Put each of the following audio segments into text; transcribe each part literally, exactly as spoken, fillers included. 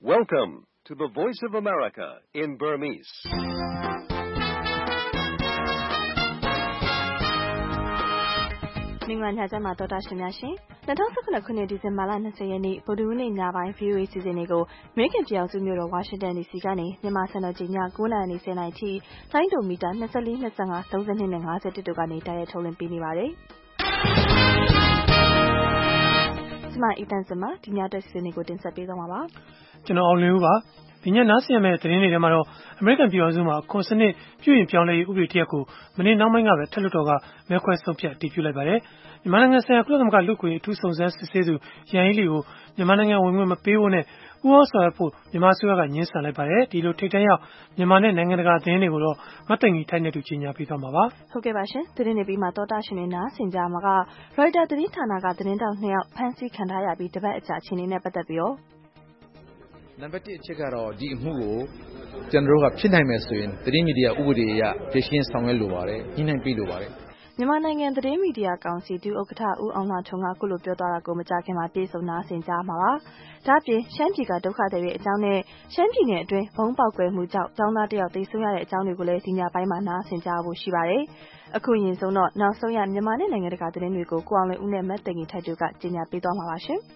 Welcome to the Voice of America in Burmese. ။မင်္ဂလာညချမ်းပါတော်တာရှင်များရှင်။၂၀၁၇ခုနှစ်ဒီဇင်ဘာလ၂၀ရက်နေ့ဗုဒ္ဓဟူးနေ့ညပိုင်း V O A စီစဉ်တွေကိုအမေရိကန်ပြည်ထောင်စုမြို့တော်ဝါရှင်တန်ဒီစီကနေမြန်မာစံတော်ချိန်ည၉နာရီနဲ့၁၀နာရီထိလိုင်းဒိုမီတာ၂၄၊၂၅၊၃၂နဲ့၅၁တို့ကနေတိုက်ရိုက်ထုတ်လွှင့်ပေးနေပါတယ်။ကျွန်မအီတန်စမဒီညတက်စီစဉ်တွေကိုတင်ဆက်ပေးသွားမှာပါ။ကျွန်တော်အောင်လင်းဦးပါ။ဒီညနားဆင်ရမယ့်သတင်းတွေထဲမှာတော့အမေရိကန်ပြည်ထောင်စုမှာအခွန်စနစ်ပြုပြင်ပြောင်းလဲရေးဥပဒေတစ်ရပ်ကိုမနေ့နောက်ပိုင်းကပဲထက်လွှတ်တော်ကမဲခွဲဆုံးဖြတ်အတည်ပြုလိုက်ပါတယ်။မြန်မာနိုင်ငံဆိုင်ရာကုလသမဂ္ဂလူ့အခွင့်အရေးအထူးစုံစမ်းစစ်ဆေးသူရန်ဟီးလီကိုမြန်မာနိုင်ငံဝင်ခွင့်မပေးဖို့နဲ့ပူးပေါင်းဆောင်ရွက်ဖို့မြန်မာအစိုးရကငြင်းဆန်လိုက်ပါတယ်။ဒီလိုထိပ်တန်းရောက်မြန်မာနဲ့နိုင်ငံတကာသတင်းတွေကိုတော့မတ်သိင်္ဂီထိုက်နဲ့တူကြီးညာပေးသွားမှာပါ။ဟုတ်ကဲ့ပါရှင်။သတင်းတွေပြီးမှတော်တာရှင်တွေနားဆင်ကြမှာကရိုက်တာသတင်းဌာနကသတင်းတောက်နှစ်ယောက်ဖမ်းဆီးခံထားရပြီးတပတ်အကြာအခြေအနေနဲ့ပတ်သက်ပြီးတော့နံပါတ်တစ်အချက်ကတော့ဒီအမှုကိုကျွန်တော်တို့ကဖြစ်နိုင်မယ်ဆိုရင်သတင်းမီဒီယာဥပဒေအရဖြေရှင်းဆောင်ရွက်လိုပါတယ်ညှိနှိုင်းပေးလိုပါတယ်မြန်မာနိုင်ငံသတင်းမီဒီယာကောင်စီဒုဥက္ကဋ္ဌဦးအောင်လှထွန်းကခုလိုပြောသွားတာကိုမကြခင်မှာပြေဆုံးနားဆင်ကြမှာပါ။ဒါ့အပြင်ရှမ်းပြည်ကဒုက္ခသည်တွေအကြောင်းနဲ့ရှမ်းပြည်နယ်အတွင်းဘုံပေါက်ကွဲမှုကြောင့်ကျောင်းသားတယောက်သေဆုံးရတဲ့အကြောင်းတွေကိုလည်းဒီညပိုင်းမှာနားဆင်ကြဖို့ရှိပါတယ်။အခုရင်ဆုံးတော့နောက်ဆုံးရမြန်မာနဲ့နိုင်ငံတကာသတင်းတွေကိုကိုအောင်လွင်ဦးနဲ့မတ်သိင်္ဂီထိုက်တို့ကကြီးညာပေးသွားမှာပါရှင်။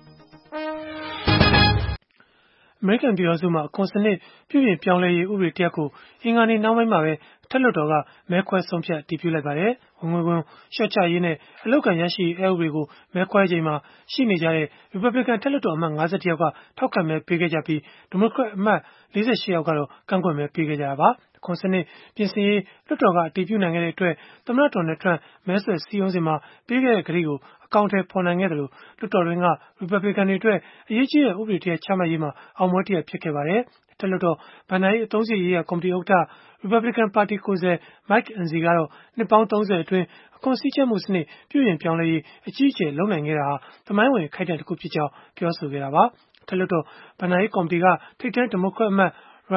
အမေရိကန်ပြည်ထောင်စုမှာအခွန်စနစ်ပြုပြင်ပြောင်းလဲရေးဥပဒေတစ်ရပ်ကိုအင်္ဂါနေ့နောက်ပိုင်းမှာပဲထက်လွှတ်တော်ကမဲခွဲဆုံးဖြတ်အတည်ပြုလိုက်ပါတယ်။ဝင်ငွေခွန်လျှော့ချရေးနဲ့အလုပ်အကိုင်ရရှိရေးအက်ဥပဒေကိုမဲခွဲချိန်မှာရှိနေကြတဲ့ Republican ထက်လွှတ်တော်အမတ်၅၁ယောက်ကထောက်ခံမဲပေးခဲ့ကြပြီး Democrat အမတ်၄၈ယောက်ကတော့ကန့်ကွက်မဲပေးခဲ့ကြတာပါ။အခွန်စနစ်ပြင်ဆင်ရေးလွှတ်တော်ကအတည်ပြုနိုင်ခဲ့တဲ့အတွက်သမ္မတဒေါ်နယ်ထရန့်မဲဆွယ်စည်းရုံးစဉ်မှာပေးခဲ့တဲ့ကတိကိုအကောင့်ထဲပေါ်နိုင်ခဲ့တယ်လို့လွှတ်တော်တွင်က Republican တွေအတွက်အရေးကြီးတဲ့ဥပဒေတစ်ရပ်ချမှတ်ရေးမှာအောင်ပွဲတစ်ရပ်ဖြစ်ခဲ့ပါတယ်။ထက်လွှတ်တော်ဘဏ္ဍာရေးအသုံးစရိတ်ရေးရာကော်မတီဥက္ကဋ္ဌ Republican ပါတီကိုယ်စားလှယ် Mike Enzi ကတော့နှစ်ပေါင်း၃၀အတွင်းအခွန်စည်းကြပ်မှုစနစ်ပြုပြင်ပြောင်းလဲရေးအကြီးအကျယ်လုပ်နိုင်ခဲ့တာဟာသမိုင်းဝင်ခိုက်တန့်တစ်ခုဖြစ်ကြောင်းပြောဆိုခဲ့တာပါ။ထက်လွှတ်တော်ဘဏ္ဍာရေးကော်မတီကထိပ်တန်းဒီမိုကရက်အမတ်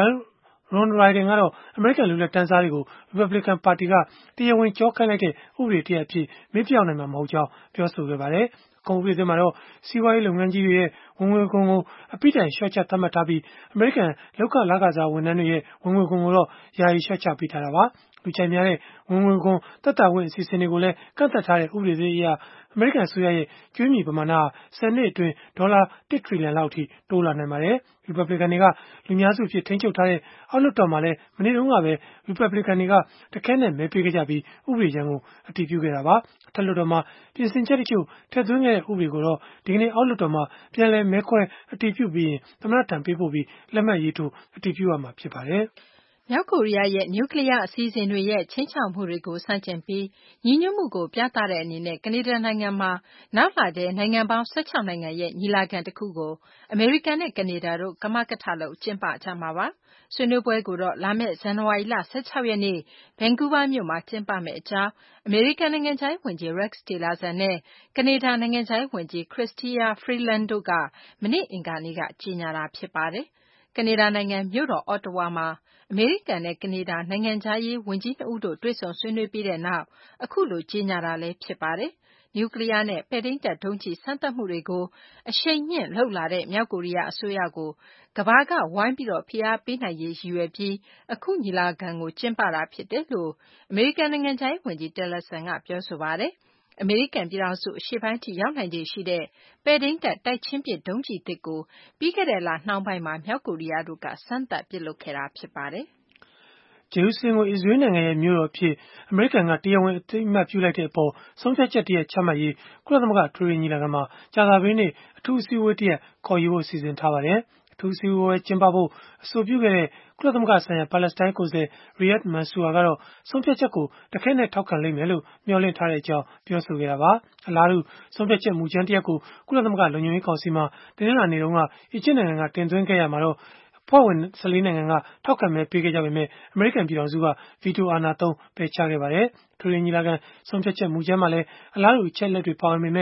Ron Wyden ကတော့အမေရိကန်လူလတ်တန်းစားတွေကို Republican ပါတီကတရားဝင်ကြောခိုင်းလိုက်တဲ့ဥပဒေတစ်ရပ်အဖြစ်မေ့ပြောင်းနိုင်မှာမဟုတ်ကြောင်းပြောဆိုခဲ့ပါတယ်။အခွန်ဥပဒေသစ်မှာတော့စီးပွားရေးလုပ်ငန်းကြီးတွေရဲ့ဝင်ငွေခွန်ကိုအပိတိုင်လျှော့ချသတ်မှတ်ထားပြီးအမေရိကန်လုပ်ခလခစားဝန်ထမ်းတွေရဲ့ဝင်ငွေခွန်ကိုတော့ယာယီလျှော့ချပေးထားတာပါ။လူကြိုက်များတဲ့ဝင်ငွေခွန်သက်သာခွင့်အစီအစဉ်တွေကိုလည်းကန့်သတ်ထားတဲ့ဥပဒေသစ်အရအမေရိကန်အစိုးရရဲ့ကြွေးမြီပမာဏဆယ်နှစ်အတွင်းဒေါ်လာတစ်ထရီလီယံလောက်အထိတိုးလာနိုင်ပါတယ်။ Republican တွေကလူများစုဖြစ်ထိန်းချုပ်ထားတဲ့အောက်လွှတ်တော်မှာလည်းမနေ့တုန်းကပဲ Republican တွေကတခဲနဲ့မဲပေးခဲ့ကြပြီးဥပဒေကြမ်းကိုအတည်ပြုခဲ့တာပါ။အထက်လွှတ်တော်မှာပြင်ဆင်ချက်တချို့ထည့်သွင်းခဲ့တဲ့ဥပဒေကိုတော့ဒီကနေ့အောက်လွှတ်တော်မှာပြန်လည်မဲခွဲအတည်ပြုပြီးရင်သမ္မတထံပေးပို့ပြီးလက်မှတ်ရေးထိုးအတည်ပြုရမှာဖြစ်ပါတယ်။မြောက်ကိုရီးယားရဲ့နျူကလီးယားအစီအစဉ်တွေရဲ့ခြိမ်းခြောက်မှုတွေကိုဆန့်ကျင်ပြီးညီညွတ်မှုကိုပြသတဲ့အနေနဲ့ကနေဒါနိုင်ငံမှာနောက်လထဲနိုင်ငံပေါင်း၁၆နိုင်ငံရဲ့ညီလာခံတစ်ခုကိုအမေရိကန်နဲ့ကနေဒါတို့ကမကထလုပ်ကျင်းပကြမှာပါ။ဆွေးနွေးပွဲကိုတော့လာမယ့်ဇန်နဝါရီလ၁၆ရက်နေ့ဗန်ကူးဗားမြို့မှာကျင်းပမယ့်အကြောင်းအမေရိကန်နိုင်ငံခြားရေးဝန်ကြီး Rex Tillerson နဲ့ကနေဒါနိုင်ငံခြားရေးဝန်ကြီး Chrystia Freeland တို့ကမနေ့အင်္ဂါနေ့ကကြေညာတာဖြစ်ပါတယ်။ကနေဒါနိုင်ငံမြို့တော်အော်တဝါမှာအမေရိကန်နဲ့ကနေဒါနိုင်ငံခြားရေးဝန်ကြီးနှစ်ဦးတို့တွေ့ဆုံဆွေးနွေးပြီးတဲ့နောက်အခုလိုကြေညာတာလည်းဖြစ်ပါတယ်။နျူကလီးယားနဲ့ပဲ့ထိန်းတပ်ဒုံးကျည်စမ်းသပ်မှုတွေကိုအရှိန်မြင့်လုပ်လာတဲ့မြောက်ကိုရီးယားအစိုးရကိုကမ္ဘာကဝိုင်းပြီးဖိအားပေးနိုင်ရေးရည်ရွယ်ပြီးအခုညီလာခံကိုကျင်းပတာဖြစ်တယ်လို့အမေရိကန်နိုင်ငံခြားရေးဝန်ကြီး Tillerson ကပြောဆိုပါတယ်။အမေရိကန်ပြည်ထောင်စုအရှေ့ပိုင်းထိရောက်နိုင်ခြေရှိတဲ့ပဲ့ထိန်းတပ်တိုက်ချင်းပစ်ဒုံးကျည်သစ်ကိုပြီးခဲ့တဲ့လနှောင်းပိုင်းမှာမြောက်ကိုရီးယားတို့ကစမ်းသပ်ပစ်လွှတ်ခဲ့တာဖြစ်ပါတယ်။ဂျေရုဆလင်ကိုအစ္စရေးနိုင်ငံရဲ့မြို့တော်အဖြစ်အမေရိကန်ကတရားဝင်အသိအမှတ်ပြုလိုက်တဲ့အပေါ်ဆုံးဖြတ်ချက်တရပ်ချမှတ်ရေးကုလသမဂ္ဂထွေထွေညီလာခံမှာကြာသပတေးနေ့အထူးအစည်းအဝေးတရပ်ခေါ်ယူဖို့စီစဉ်ထားပါတယ်။အထူးအစည်းအဝေးကျင်းပဖို့အဆိုပြုခဲ့တဲ့ကုလသမဂ္ဂဆိုင်ရာပါလက်စတိုင်းကိုယ်စားလှယ် Riyad Mansour ကတော့ဆုံးဖြတ်ချက်ကိုတခဲနဲ့ထောက်ခံလိမ့်မယ်လို့မျှော်လင့်ထားကြောင်းပြောဆိုခဲ့တာပါ။အလားတူဆုံးဖြတ်ချက်မူကြမ်းတရပ်ကိုကုလသမဂ္ဂလုံခြုံရေးကောင်စီမှာတနင်္လာနေ့တုန်းကအီဂျစ်နိုင်ငံကတင်သွင်းခဲ့ရမှာတော့အဖွဲ့ဝင်၁၄နိုင်ငံကထောက်ခံမဲပေးခဲ့ကြပေမဲ့အမေရိကန်ပြည်ထောင်စုကဗီတိုအာဏာသုံးပယ်ချခဲ့ပါတယ်။ထွေထွေညီလာခံဆုံးဖြတ်ချက်မူကြမ်းမှာလည်းအလားတူအချက်လက်တွေပါဝင်ပေမဲ့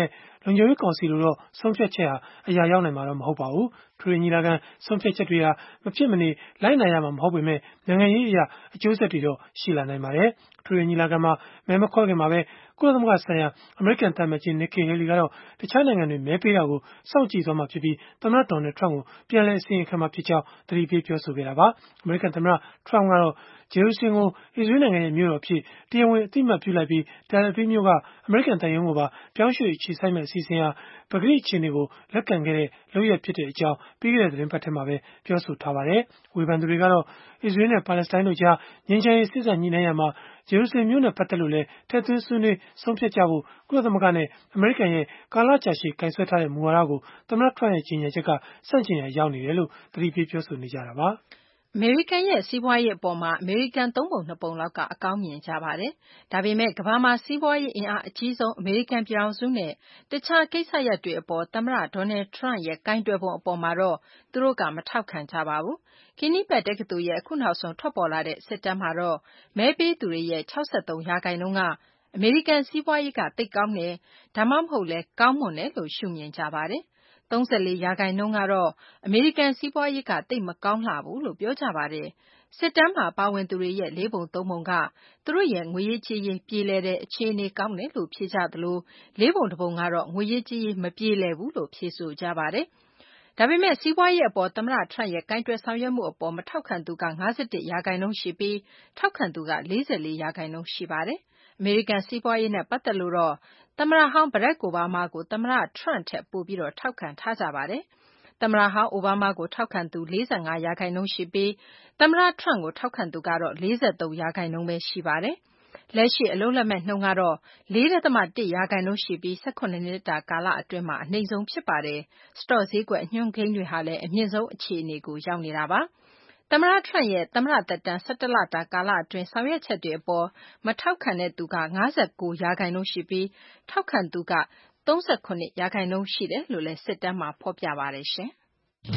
လုံခြုံရေးကောင်စီလိုတော့ဆုံးဖြတ်ချက်ဟာအရာရောက်နိုင်မှာတော့မဟုတ်ပါဘူး။ထွေထွေညီလာခံဆုံးဖြတ်ချက်တွေဟာမဖြစ်မနေလိုက်နိုင်ရမှာမဟုတ်ပေမဲ့နိုင်ငံရေးအရာအကျိုးဆက်တွေတော့ရှိလာနိုင်ပါတယ်။ထွေထွေညီလာခံမှာမဲမခွဲခင်မှာပဲကုလသမဂ္ဂဆိုင်ရာအမေရိကန်သံအမတ်ကြီး Nikki Haley ကတော့တခြားနိုင်ငံတွေမဲပေးတာကိုစောင့်ကြည့်သွားမှာဖြစ်ပြီးသမ္မတ Donald Trump ကိုပြန်လည်အစီရင်ခံမှာဖြစ်ကြောင်းသတိပေးပြောဆိုခဲ့တာပါ။အမေရိကန်သမ္မတ Trump ကတော့ဂျေရုဆလင်ကိုအစ္စရေးနိုင်ငံရဲ့မြို့တော်အဖြစ်တရားဝင်အသိအမှတ်ပြုလိုက်ပြီး Tel Aviv မြို့ကအမေရိကန်သံရုံးကိုပါပြောင်းရွှေ့အခြေစိုက်မဲ့အစီအစဉ်ဟာပကတိအခြေအနေကိုလက်ခံခဲ့တဲ့လုပ်ရပ်ဖြစ်တဲ့အကြောင်းပြီးခဲ့တဲ့သတင်းပတ်ထဲမှာပဲပြောဆိုထားပါတယ်။ဝေဖန်သူတွေကတော့အစ္စရေးနဲ့ပါလက်စတိုင်းတို့ကြားငြိမ်းချမ်းရေးစစ်ဆင်ညှိနှိုင်းရမှာဂျေရုဆလင်မြို့နဲ့ပတ်သက်လို့လည်းထည့်သွင်းဆွေးနွေးဆုံးဖြတ်ကြဖို့ကုလသမဂ္ဂနဲ့အမေရိကန်ရဲ့ကာလကြာရှည်ကင်ဆယ်ထားတဲ့မူဝါဒကိုသမ္မတ Trump ရဲ့ကြီးညာချက်ကဆန့်ကျင်ရာရောက်နေတယ်လို့သတိပေးပြောဆိုနေကြတာပါ။အမေရိကန်ရဲ့စီးပွားရေးအပေါ်မှာအမေရိကန်သုံးပုံနှစ်ပုံလောက်ကအကောင်းမြင်ကြပါတယ်။ဒါပေမဲ့ကမ္ဘာမှာစီးပွားရေးအင်အားအကြီးဆုံးအမေရိကန်ပြည်ထောင်စုနဲ့တခြားကိစ္စရပ်တွေအပေါ်သမ္မတ Donald Trump ရဲ့ကိုင်တွယ်ပုံအပေါ်မှာတော့သူတို့ကမထောက်ခံကြပါဘူး။ Quinnipiac တက္ကသိုလ်ရဲ့အခုနောက်ဆုံးထွက်ပေါ်လာတဲ့စစ်တမ်းမှာတော့မဲပေးသူတွေရဲ့ ၆၃ ရာခိုင်နှုန်းကအမေရိကန်စီးပွားရေးကသိပ်ကောင်းတယ်ဒါမှမဟုတ်လည်းကောင်းမွန်တယ်လို့ရှုမြင်ကြပါတယ်။၃၄ ရာခိုင်နှုန်းကတော့အမေရိကန်စီးပွားရေးကသိပ်မကောင်းလှဘူးလို့ပြောကြပါတယ်။စစ်တမ်းမှာပါဝင်သူတွေရဲ့လေးပုံသုံးပုံကသူတို့ရဲ့ငွေရေးကြေးရေးပြေလည်တဲ့အခြေအနေကောင်းတယ်လို့ဖြေကြသလိုလေးပုံတစ်ပုံကတော့ငွေရေးကြေးရေးမပြေလည်ဘူးလို့ဖြေဆိုကြပါတယ်။ဒါပေမဲ့စီးပွားရေးအပေါ်သမ္မတ Trump ရဲ့ကိုင်တွယ်ဆောင်ရွက်မှုအပေါ်မထောက်ခံသူက၅၁ ရာခိုင်နှုန်းရှိပြီးထောက်ခံသူက၄၄ ရာခိုင်နှုန်းရှိပါတယ်။အမေရိကန်စီးပွားရေးနဲ့ပတ်သက်လို့တော့သမ္မတဟောင်း Barack Obama ကိုသမ္မတ Trump ထက်ပိုပြီးထောက်ခံထားကြပါတယ်။သမ္မတဟောင်း Obama ကိုထောက်ခံသူ၄၅ ရာခိုင်နှုန်းရှိပြီးသမ္မတ Trump ကိုထောက်ခံသူကတော့၄၃ ရာခိုင်နှုန်းပဲရှိပါတယ်။လက်ရှိအလုပ်လက်မဲ့နှုန်းကတော့၄ ဒသမ ၁ ရာခိုင်နှုန်းရှိပြီး၁၇ နှစ်တာကာလအတွင်းမှာအနိမ့်ဆုံးဖြစ်ပါတယ်။ စတော့ဈေးကွက်အညွှန်းကိန်းတွေဟာလည်းအမြင့်ဆုံးအခြေအနေကိုရောက်နေတာပါ။သမ္မတ Trump ရဲ့သမ္မတသက်တမ်း၁၁ လတာကာလအတွင်းဆောင်ရွက်ချက်တွေအပေါ်မထောက်ခံသူက၅၉ ရာခိုင်နှုန်းရှိပြီးထောက်ခံသူက၃၇ ရာခိုင်နှုန်းရှိတယ်လို့လည်းစစ်တမ်းမှာဖော်ပြပါတယ်ရှင်။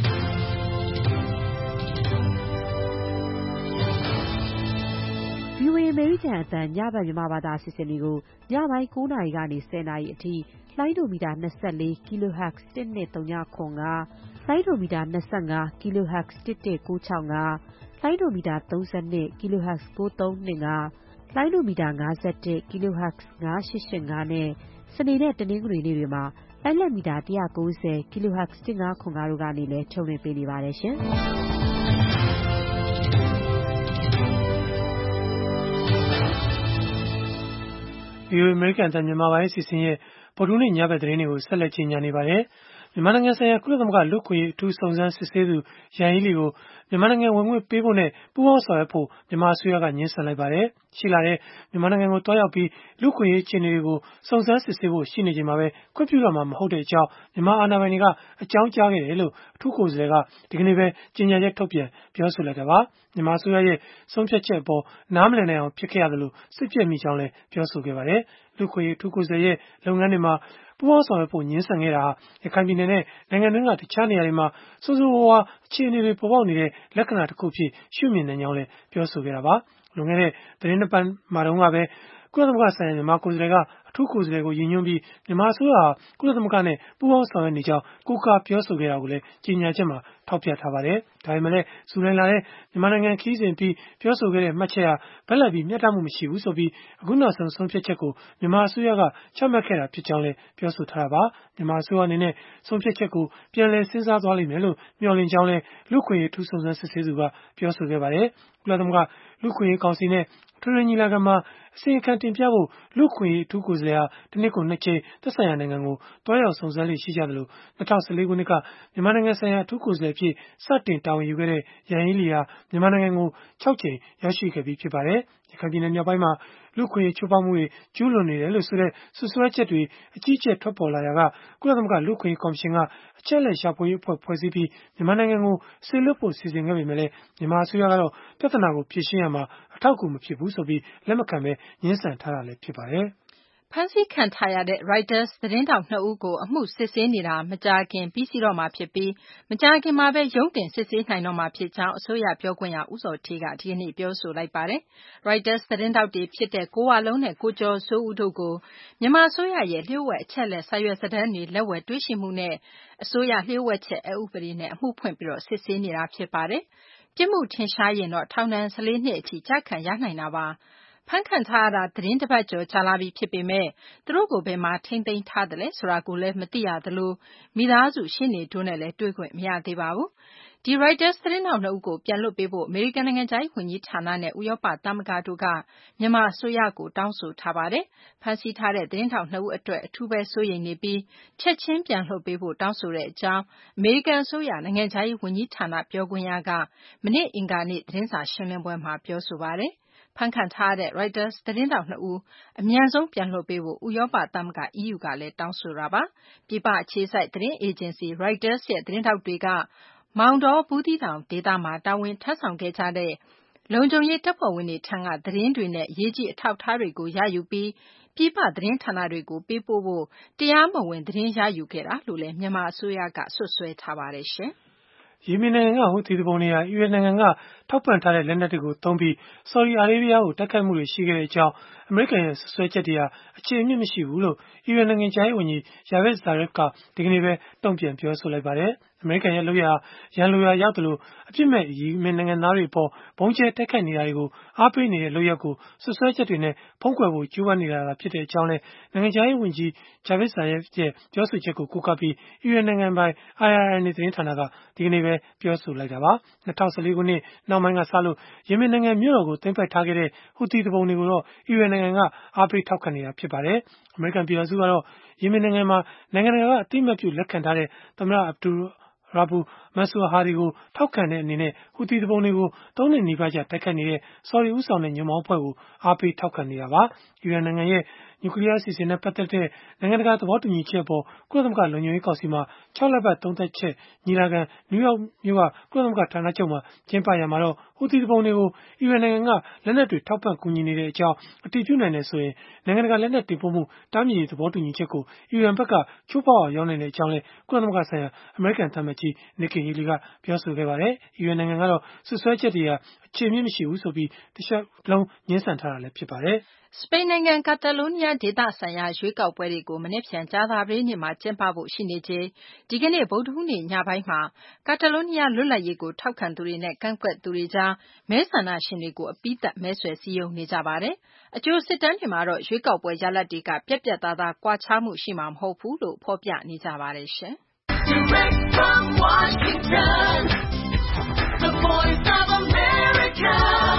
ဗွီအိုအေ အမေရိကန်အသံညဘက်မြန်မာဘာသာအစီအစဉ်တွေကိုညပိုင်း၉နာရီကနေ၁၀နာရီအထိလိုင်းဒိုမီတာ၂၄ kHz တစ်နှစ်၃ညခွန်ကလိုင်းဒိုမီတာ၂၅ kHz တစ်တစ်၉၆ငါလိုင်းဒိုမီတာ၃၂ kHz ၉၃၂ငါလိုင်းဒိုမီတာ၅၁ kHz ၅၈၈ငါနဲ့စနေနဲ့တနင်္ဂနွေနေ့တွေမှာလိုင်းလက်မီတာ၁၉၀ kHz တစ်ငါခွန်ကားတို့ကနေလည်းထုတ်လွှင့်ပေးနေပါတယ်ရှင်။ဗွီအိုအေ အမေရိကန်အသံမြန်မာပိုင်းအစီအစဉ်ရဲ့ဗုဒ္ဓဟူးနေ့ညဘက်သတင်းတွေကိုဆက်လက်ကြီးညာနေပါတယ်။မြန်မာနိုင်ငံဆိုင်ရာကုလသမဂ္ဂလူ့အခွင့်အရေးအထူးစုံစမ်းစစ်ဆေးသူယန်ဟီးလီကိုမြန်မာနိုင်ငံဝင်ခွင့်ပေးဖို့နဲ့ပူးပေါင်းဆောင်ရွက်ဖို့မြန်မာအစိုးရကငြင်းဆန်လိုက်ပါတယ်။ရှိလာတဲ့မြန်မာနိုင်ငံကိုတွားရောက်ပြီးလူ့အခွင့်အရေးအခြေအနေတွေကိုစုံစမ်းစစ်ဆေးဖို့ရှိနေချိန်မှာပဲခွင့်ပြုတော့မှာမဟုတ်တဲ့အကြောင်းမြန်မာအာဏာပိုင်တွေကအကြောင်းကြားခဲ့တယ်လို့အထူးကိုယ်စားလှယ်ကဒီကနေ့ပဲကြေညာချက်ထုတ်ပြန်ပြောဆိုလိုက်တာပါ။မြန်မာအစိုးရရဲ့ဆုံးဖြတ်ချက်အပေါ်နားမလည်နိုင်အောင်ဖြစ်ခဲ့ရတယ်လို့စိတ်ပြည့်မိကြောင်းလည်းပြောဆိုခဲ့ပါတယ်။လူ့အခွင့်အရေးအထူးကိုယ်စားလှယ်ရဲ့လုပ်ငန်းတွေမှာပူးပေါင်းဆောင်ရွက်ဖို့ငြင်းဆန်ခဲ့တာဟာရခိုင်ပြည်နယ်နဲ့နိုင်ငံတွင်းကတခြားနေရာတွေမှာဆိုးဆိုးဝါးဝါးအခြေအနေတွေပေါ်ပေါက်နေတဲ့လက္ခဏာတစ်ခုဖြစ်ရှုမြင်နိုင်ကြောင်းလည်းပြောဆိုခဲ့တာပါ။လွန်ခဲ့တဲ့သတင်းနှစ်ပတ်မှာတုန်းကပဲကုလသမဂ္ဂဆိုင်ရာမြန်မာကိုယ်စားလှယ်ကအထူးကိုယ်စားလှယ်ကိုရည်ညွှန်းပြီးမြန်မာအစိုးရဟာကုလသမဂ္ဂနဲ့ပူးပေါင်းဆောင်ရွက်နေကြောင်းကိုးကားပြောဆိုခဲ့တာကိုလည်းကြေညာချက်မှာထောက်ပြထားပါတယ်။ဒါပေမဲ့လည်းဇူလိုင်လထဲမြန်မာနိုင်ငံခရီးစဉ်ပြီးပြောဆိုခဲ့တဲ့မှတ်ချက်ဟာဗက်လက်ပြီးမျှတမှုမရှိဘူးဆိုပြီးအခုနောက်ဆုံးဆုံးဖြတ်ချက်ကိုမြန်မာအစိုးရကချမှတ်ခဲ့တာဖြစ်ကြောင်းလည်းပြောဆိုထားတာပါ။မြန်မာအစိုးရအနေနဲ့ဆုံးဖြတ်ချက်ကိုပြန်လည်စဉ်းစားသွားလိမ့်မယ်လို့မျှော်လင့်ကြောင်းလည်းလူ့အခွင့်အရေးထူးစုံစမ်းစစ်ဆေးသူကပြောဆိုခဲ့ပါတယ်။ကုလသမဂ္ဂလူ့အခွင့်အရေးကောင်စီနဲ့ထွေထွေညီလာခံမှာအစီရင်ခံတင်ပြဖို့လူ့အခွင့်အရေးအထူးကိုယ်စားလှယ်ဟာတနစ်ကိုနှစ်ကြိမ်သက်ဆိုင်ရာနိုင်ငံကိုတွားရောက်စုံစမ်းလေ့ရှိကြတယ်လို့၂၀၁၄ခုနှစ်ကမြန်မာနိုင်ငံဆိုင်ရာအထူးကိုယ်စားလှယ်ဖြစ်စတင်တာဝန်ယူခဲ့တဲ့ယန်ဟီးလီဟာမြန်မာနိုင်ငံကို၆ကြိမ်ရောက်ရှိခဲ့ပြီးဖြစ်ပါတယ်။ရခိုင်ပြည်နယ်မြောက်ပိုင်းမှာလူ့အခွင့်အရေးချိုးဖောက်မှုတွေကျူးလွန်နေတယ်လို့ဆိုတဲ့စွပ်စွဲချက်တွေအကြီးအကျယ်ထွက်ပေါ်လာရာကကုလသမဂ္ဂလူ့အခွင့်အရေးကော်မရှင်ကအချက်အလက်ရှာဖွေရေးအဖွဲ့ဖွဲ့စည်းပြီးမြန်မာနိုင်ငံကိုစေလွှတ်ဖို့စီစဉ်ခဲ့ပေမဲ့လည်းမြန်မာအစိုးရကတော့ပြဿနာကိုဖြေရှင်းရမှာအထောက်အကူမဖြစ်ဘူးဆိုပြီးလက်မခံပဲငြင်းဆန်ထားတာလည်းဖြစ်ပါတယ်။ဖမ်းဆီးခံထားရတဲ့ Reuters သတင်းထောက်နှစ်ဦးကိုအမှုစစ်ဆေးနေတာမကြာခင်ပြီးစီးတော့မှာဖြစ်ပြီးမကြာခင်မှာပဲရုံးတင်စစ်ဆေးနိုင်တော့မှာဖြစ်ကြောင်းအစိုးရပြောခွင့်ရဦးဇော်ဌေးကဒီကနေ့ပြောဆိုလိုက်ပါတယ်။ Reuters သတင်းထောက်တွေဖြစ်တဲ့ကိုဝလုံးနဲ့ကိုကျော်စိုးဦးတို့ကိုမြန်မာအစိုးရရဲ့လျှို့ဝှက်အချက်အလက်စာရွက်စာတမ်းတွေလက်ဝယ်တွေ့ရှိမှုနဲ့အစိုးရလျှို့ဝှက်ချက်အက်ဥပဒေနဲ့အမှုဖွင့်ပြီးစစ်ဆေးနေတာဖြစ်ပါတယ်။ပြစ်မှုထင်ရှားရင်တော့ထောင်ဒဏ်၁၄နှစ်အထိကျခံရနိုင်တာပါ။ဖမ်းခံထားရတာသတင်းတစ်ပတ်ကျော်ကြာလာပြီဖြစ်ပေမဲ့သူတို့ကိုဘယ်မှာထိန်းသိမ်းထားသလဲဆိုတာကိုလည်းမသိရသလိုမိသားစုရှင်းနေတို့နဲ့လည်းတွေ့ခွင့်မရသေးပါဘူး။ဒီ Reuters သတင်းထောက်နှစ်ဦးကိုပြန်လွှတ်ပေးဖို့အမေရိကန်နိုင်ငံသားရေးဝန်ကြီးဌာနနဲ့ဥရောပသမဂ္ဂတို့ကမြန်မာအစိုးရကိုတောင်းဆိုထားပါတယ်။ဖမ်းဆီးထားတဲ့သတင်းထောက်နှစ်ဦးအတွက်အထူးပဲစိုးရိမ်နေပြီးချက်ချင်းပြန်လွှတ်ပေးဖို့တောင်းဆိုတဲ့အကြောင်းအမေရိကန်အစိုးရနိုင်ငံသားရေးဝန်ကြီးဌာနပြောခွင့်ရကမနေ့အင်္ဂါနေ့သတင်းစာရှင်းလင်းပွဲမှာပြောဆိုပါတယ်။ဖမ်းခံထားရတဲ့ Reuters သတင်းထောက်နှစ်ဦးအမြန်ဆုံးပြန်လွှတ်ပေးဖို့ဥရောပသမဂ္ဂ E U ကလည်းတောင်းဆိုတာပါ။ပြည်ပအခြေစိုက်သတင်းအေဂျင်စီ Reuters ရဲ့သတင်းထောက်တွေကမောင်တောဘူးသီးတောင်ဒေသမှာတာဝန်ထမ်းဆောင်ခဲ့ကြတဲ့လုံခြုံရေးတပ်ဖွဲ့ဝင်တွေထံကသတင်းတွေနဲ့အရေးကြီးအထောက်အထားတွေကိုရယူပြီးပြည်ပသတင်းဌာနတွေကိုပေးပို့ဖို့တရားမဝင်သတင်းရယူခဲ့တာလို့လည်းမြန်မာအစိုးရကဆွဆွဲထားပါတယ်ရှင်။ယီမင်နိုင်ငံကဟူသီသူပုန်တွေဟာအီရန်နိုင်ငံကထောက်ပံ့ထားတဲ့လက်နက်တွေကိုသုံးပြီးဆော်ဒီအာရေးဗီးယားကိုတိုက်ခိုက်မှုတွေရှိခဲ့တဲ့အကြောင်းအမေရိကန်ရဲ့ဆွဆွဲချက်တွေဟာအခြေအမြစ်မရှိဘူးလို့အီရန်နိုင်ငံခြားရေးဝန်ကြီး Javad Zarif ကဒီကနေ့ပဲတုံ့ပြန်ပြောဆိုလိုက်ပါတယ်။အမေရိကန်ရဲ့လုပ်ရရန်လိုရာရောက်တယ်လို့အပြစ်မဲ့ယီမင်နိုင်ငံသားတွေပေါ်ဘုံကျဲတိုက်ခိုက်နေတာတွေကိုအားပေးနေတဲ့လုပ်ရက်ကိုဆွဆွဲချက်တွေနဲ့ဖုံးကွယ်ဖို့ကြိုးပမ်းနေတာဖြစ်တဲ့အကြောင်းနဲ့နိုင်ငံခြားရေးဝန်ကြီး Javad Zarif ရဲ့ပြောဆိုချက်ကိုကိုးကားပြီးအီရန်နိုင်ငံပိုင် I R N A သတင်းဌာနကဒီကနေ့ပဲပြောဆိုလိုက်တာပါ။၂၀၁၄ခုနှစ်နောက်ပိုင်းကစလို့ယီမင်နိုင်ငံမြို့တော်ကိုသိမ်းပိုက်ထားခဲ့တဲ့ဟူသီသူပုန်တွေကိုတော့အီရန်နိုင်ငံကအားပေးထောက်ခံနေတာဖြစ်ပါတယ်။အမေရိကန်ပြည်ထောင်စုကတော့ယီမင်နိုင်ငံမှာနိုင်ငံတကာကအသိအမှတ်ပြုလက်ခံထားတဲ့သမ္မတ Abdul Rabu Mansur Hadi ကိုထောက်ခံတဲ့အနေနဲ့ဟူသီသူပုန်တွေကိုသုံးနှစ်နီးပါးကြာတိုက်ခိုက်နေတဲ့ဆော်ဒီဦးဆောင်တဲ့ညွန့်ပေါင်းအဖွဲ့ကိုအားပေးထောက်ခံနေတာပါ။အီရန်နိုင်ငံရဲ့နျူကလီးယားအစီအစဉ်နဲ့ပတ်သက်တဲ့နိုင်ငံတကာသဘောတူညီချက်အပေါ်ကုလသမဂ္ဂလုံခြုံရေးကောင်စီမှာခြောက်လပတ်သုံးသက်ချက်ညီလာခံနယူးယောက်မြို့ကကုလသမဂ္ဂဌာနချုပ်မှာကျင်းပရာမှာတော့ဟူသီသူပုန်တွေကိုအီရန်နိုင်ငံကလက်နက်တွေထောက်ပံ့ကူညီနေတဲ့အကြောင်းအတည်ပြုနိုင်တယ်ဆိုရင်နိုင်ငံတကာလက်နက်တင်ပို့မှုတားမြစ်ရေးသဘောတူညီချက်ကိုအီရန်ဘက်ကချိုးဖောက်အောင်ရောက်နိုင်တဲ့အကြောင်းလည်းကုလသမဂ္ဂဆိုင်ရာအမေရိကန်သံအမတ်ကြီး Nikki Haley ကပြောဆိုခဲ့ပါတယ်။အီရန်နိုင်ငံကတော့ဆွဆွဲချက်တွေဟာအခြေအမြစ်မရှိဘူးဆိုပြီးတခြားလုံးငြင်းဆန်ထားတာလည်းဖြစ်ပါတယ်။စပိန်နိုင်ငံကာတာလိုနီးယားဒေသဆိုင်ရာရွေးကောက်ပွဲတွေကိုမနေ့ဖြန်ကြာသပတေးနေ့မှာကျင်းပဖို့ရှိနေချိန်ဒီကနေ့ဗုဒ္ဓဟူးနေ့ညပိုင်းမှာကာတာလိုနီးယားလွတ်လပ်ရေးကိုထောက်ခံသူတွေနဲ့ကန့်ကွက်သူတွေကြားမဲဆန္ဒရှင်တွေကိုအပိသတ်မဲဆွယ်စည်းရုံးနေကြပါတယ်။အကျိုးစစ်တမ်းတွေမှာတော့ရွေးကောက်ပွဲရလဒ်တွေကပြတ်ပြတ်သားသားကွာခြားမှုရှိမှာမဟုတ်ဘူးလို့ဖော်ပြနေကြပါတယ်ရှင်။ Direct from Washington, the Voice of America,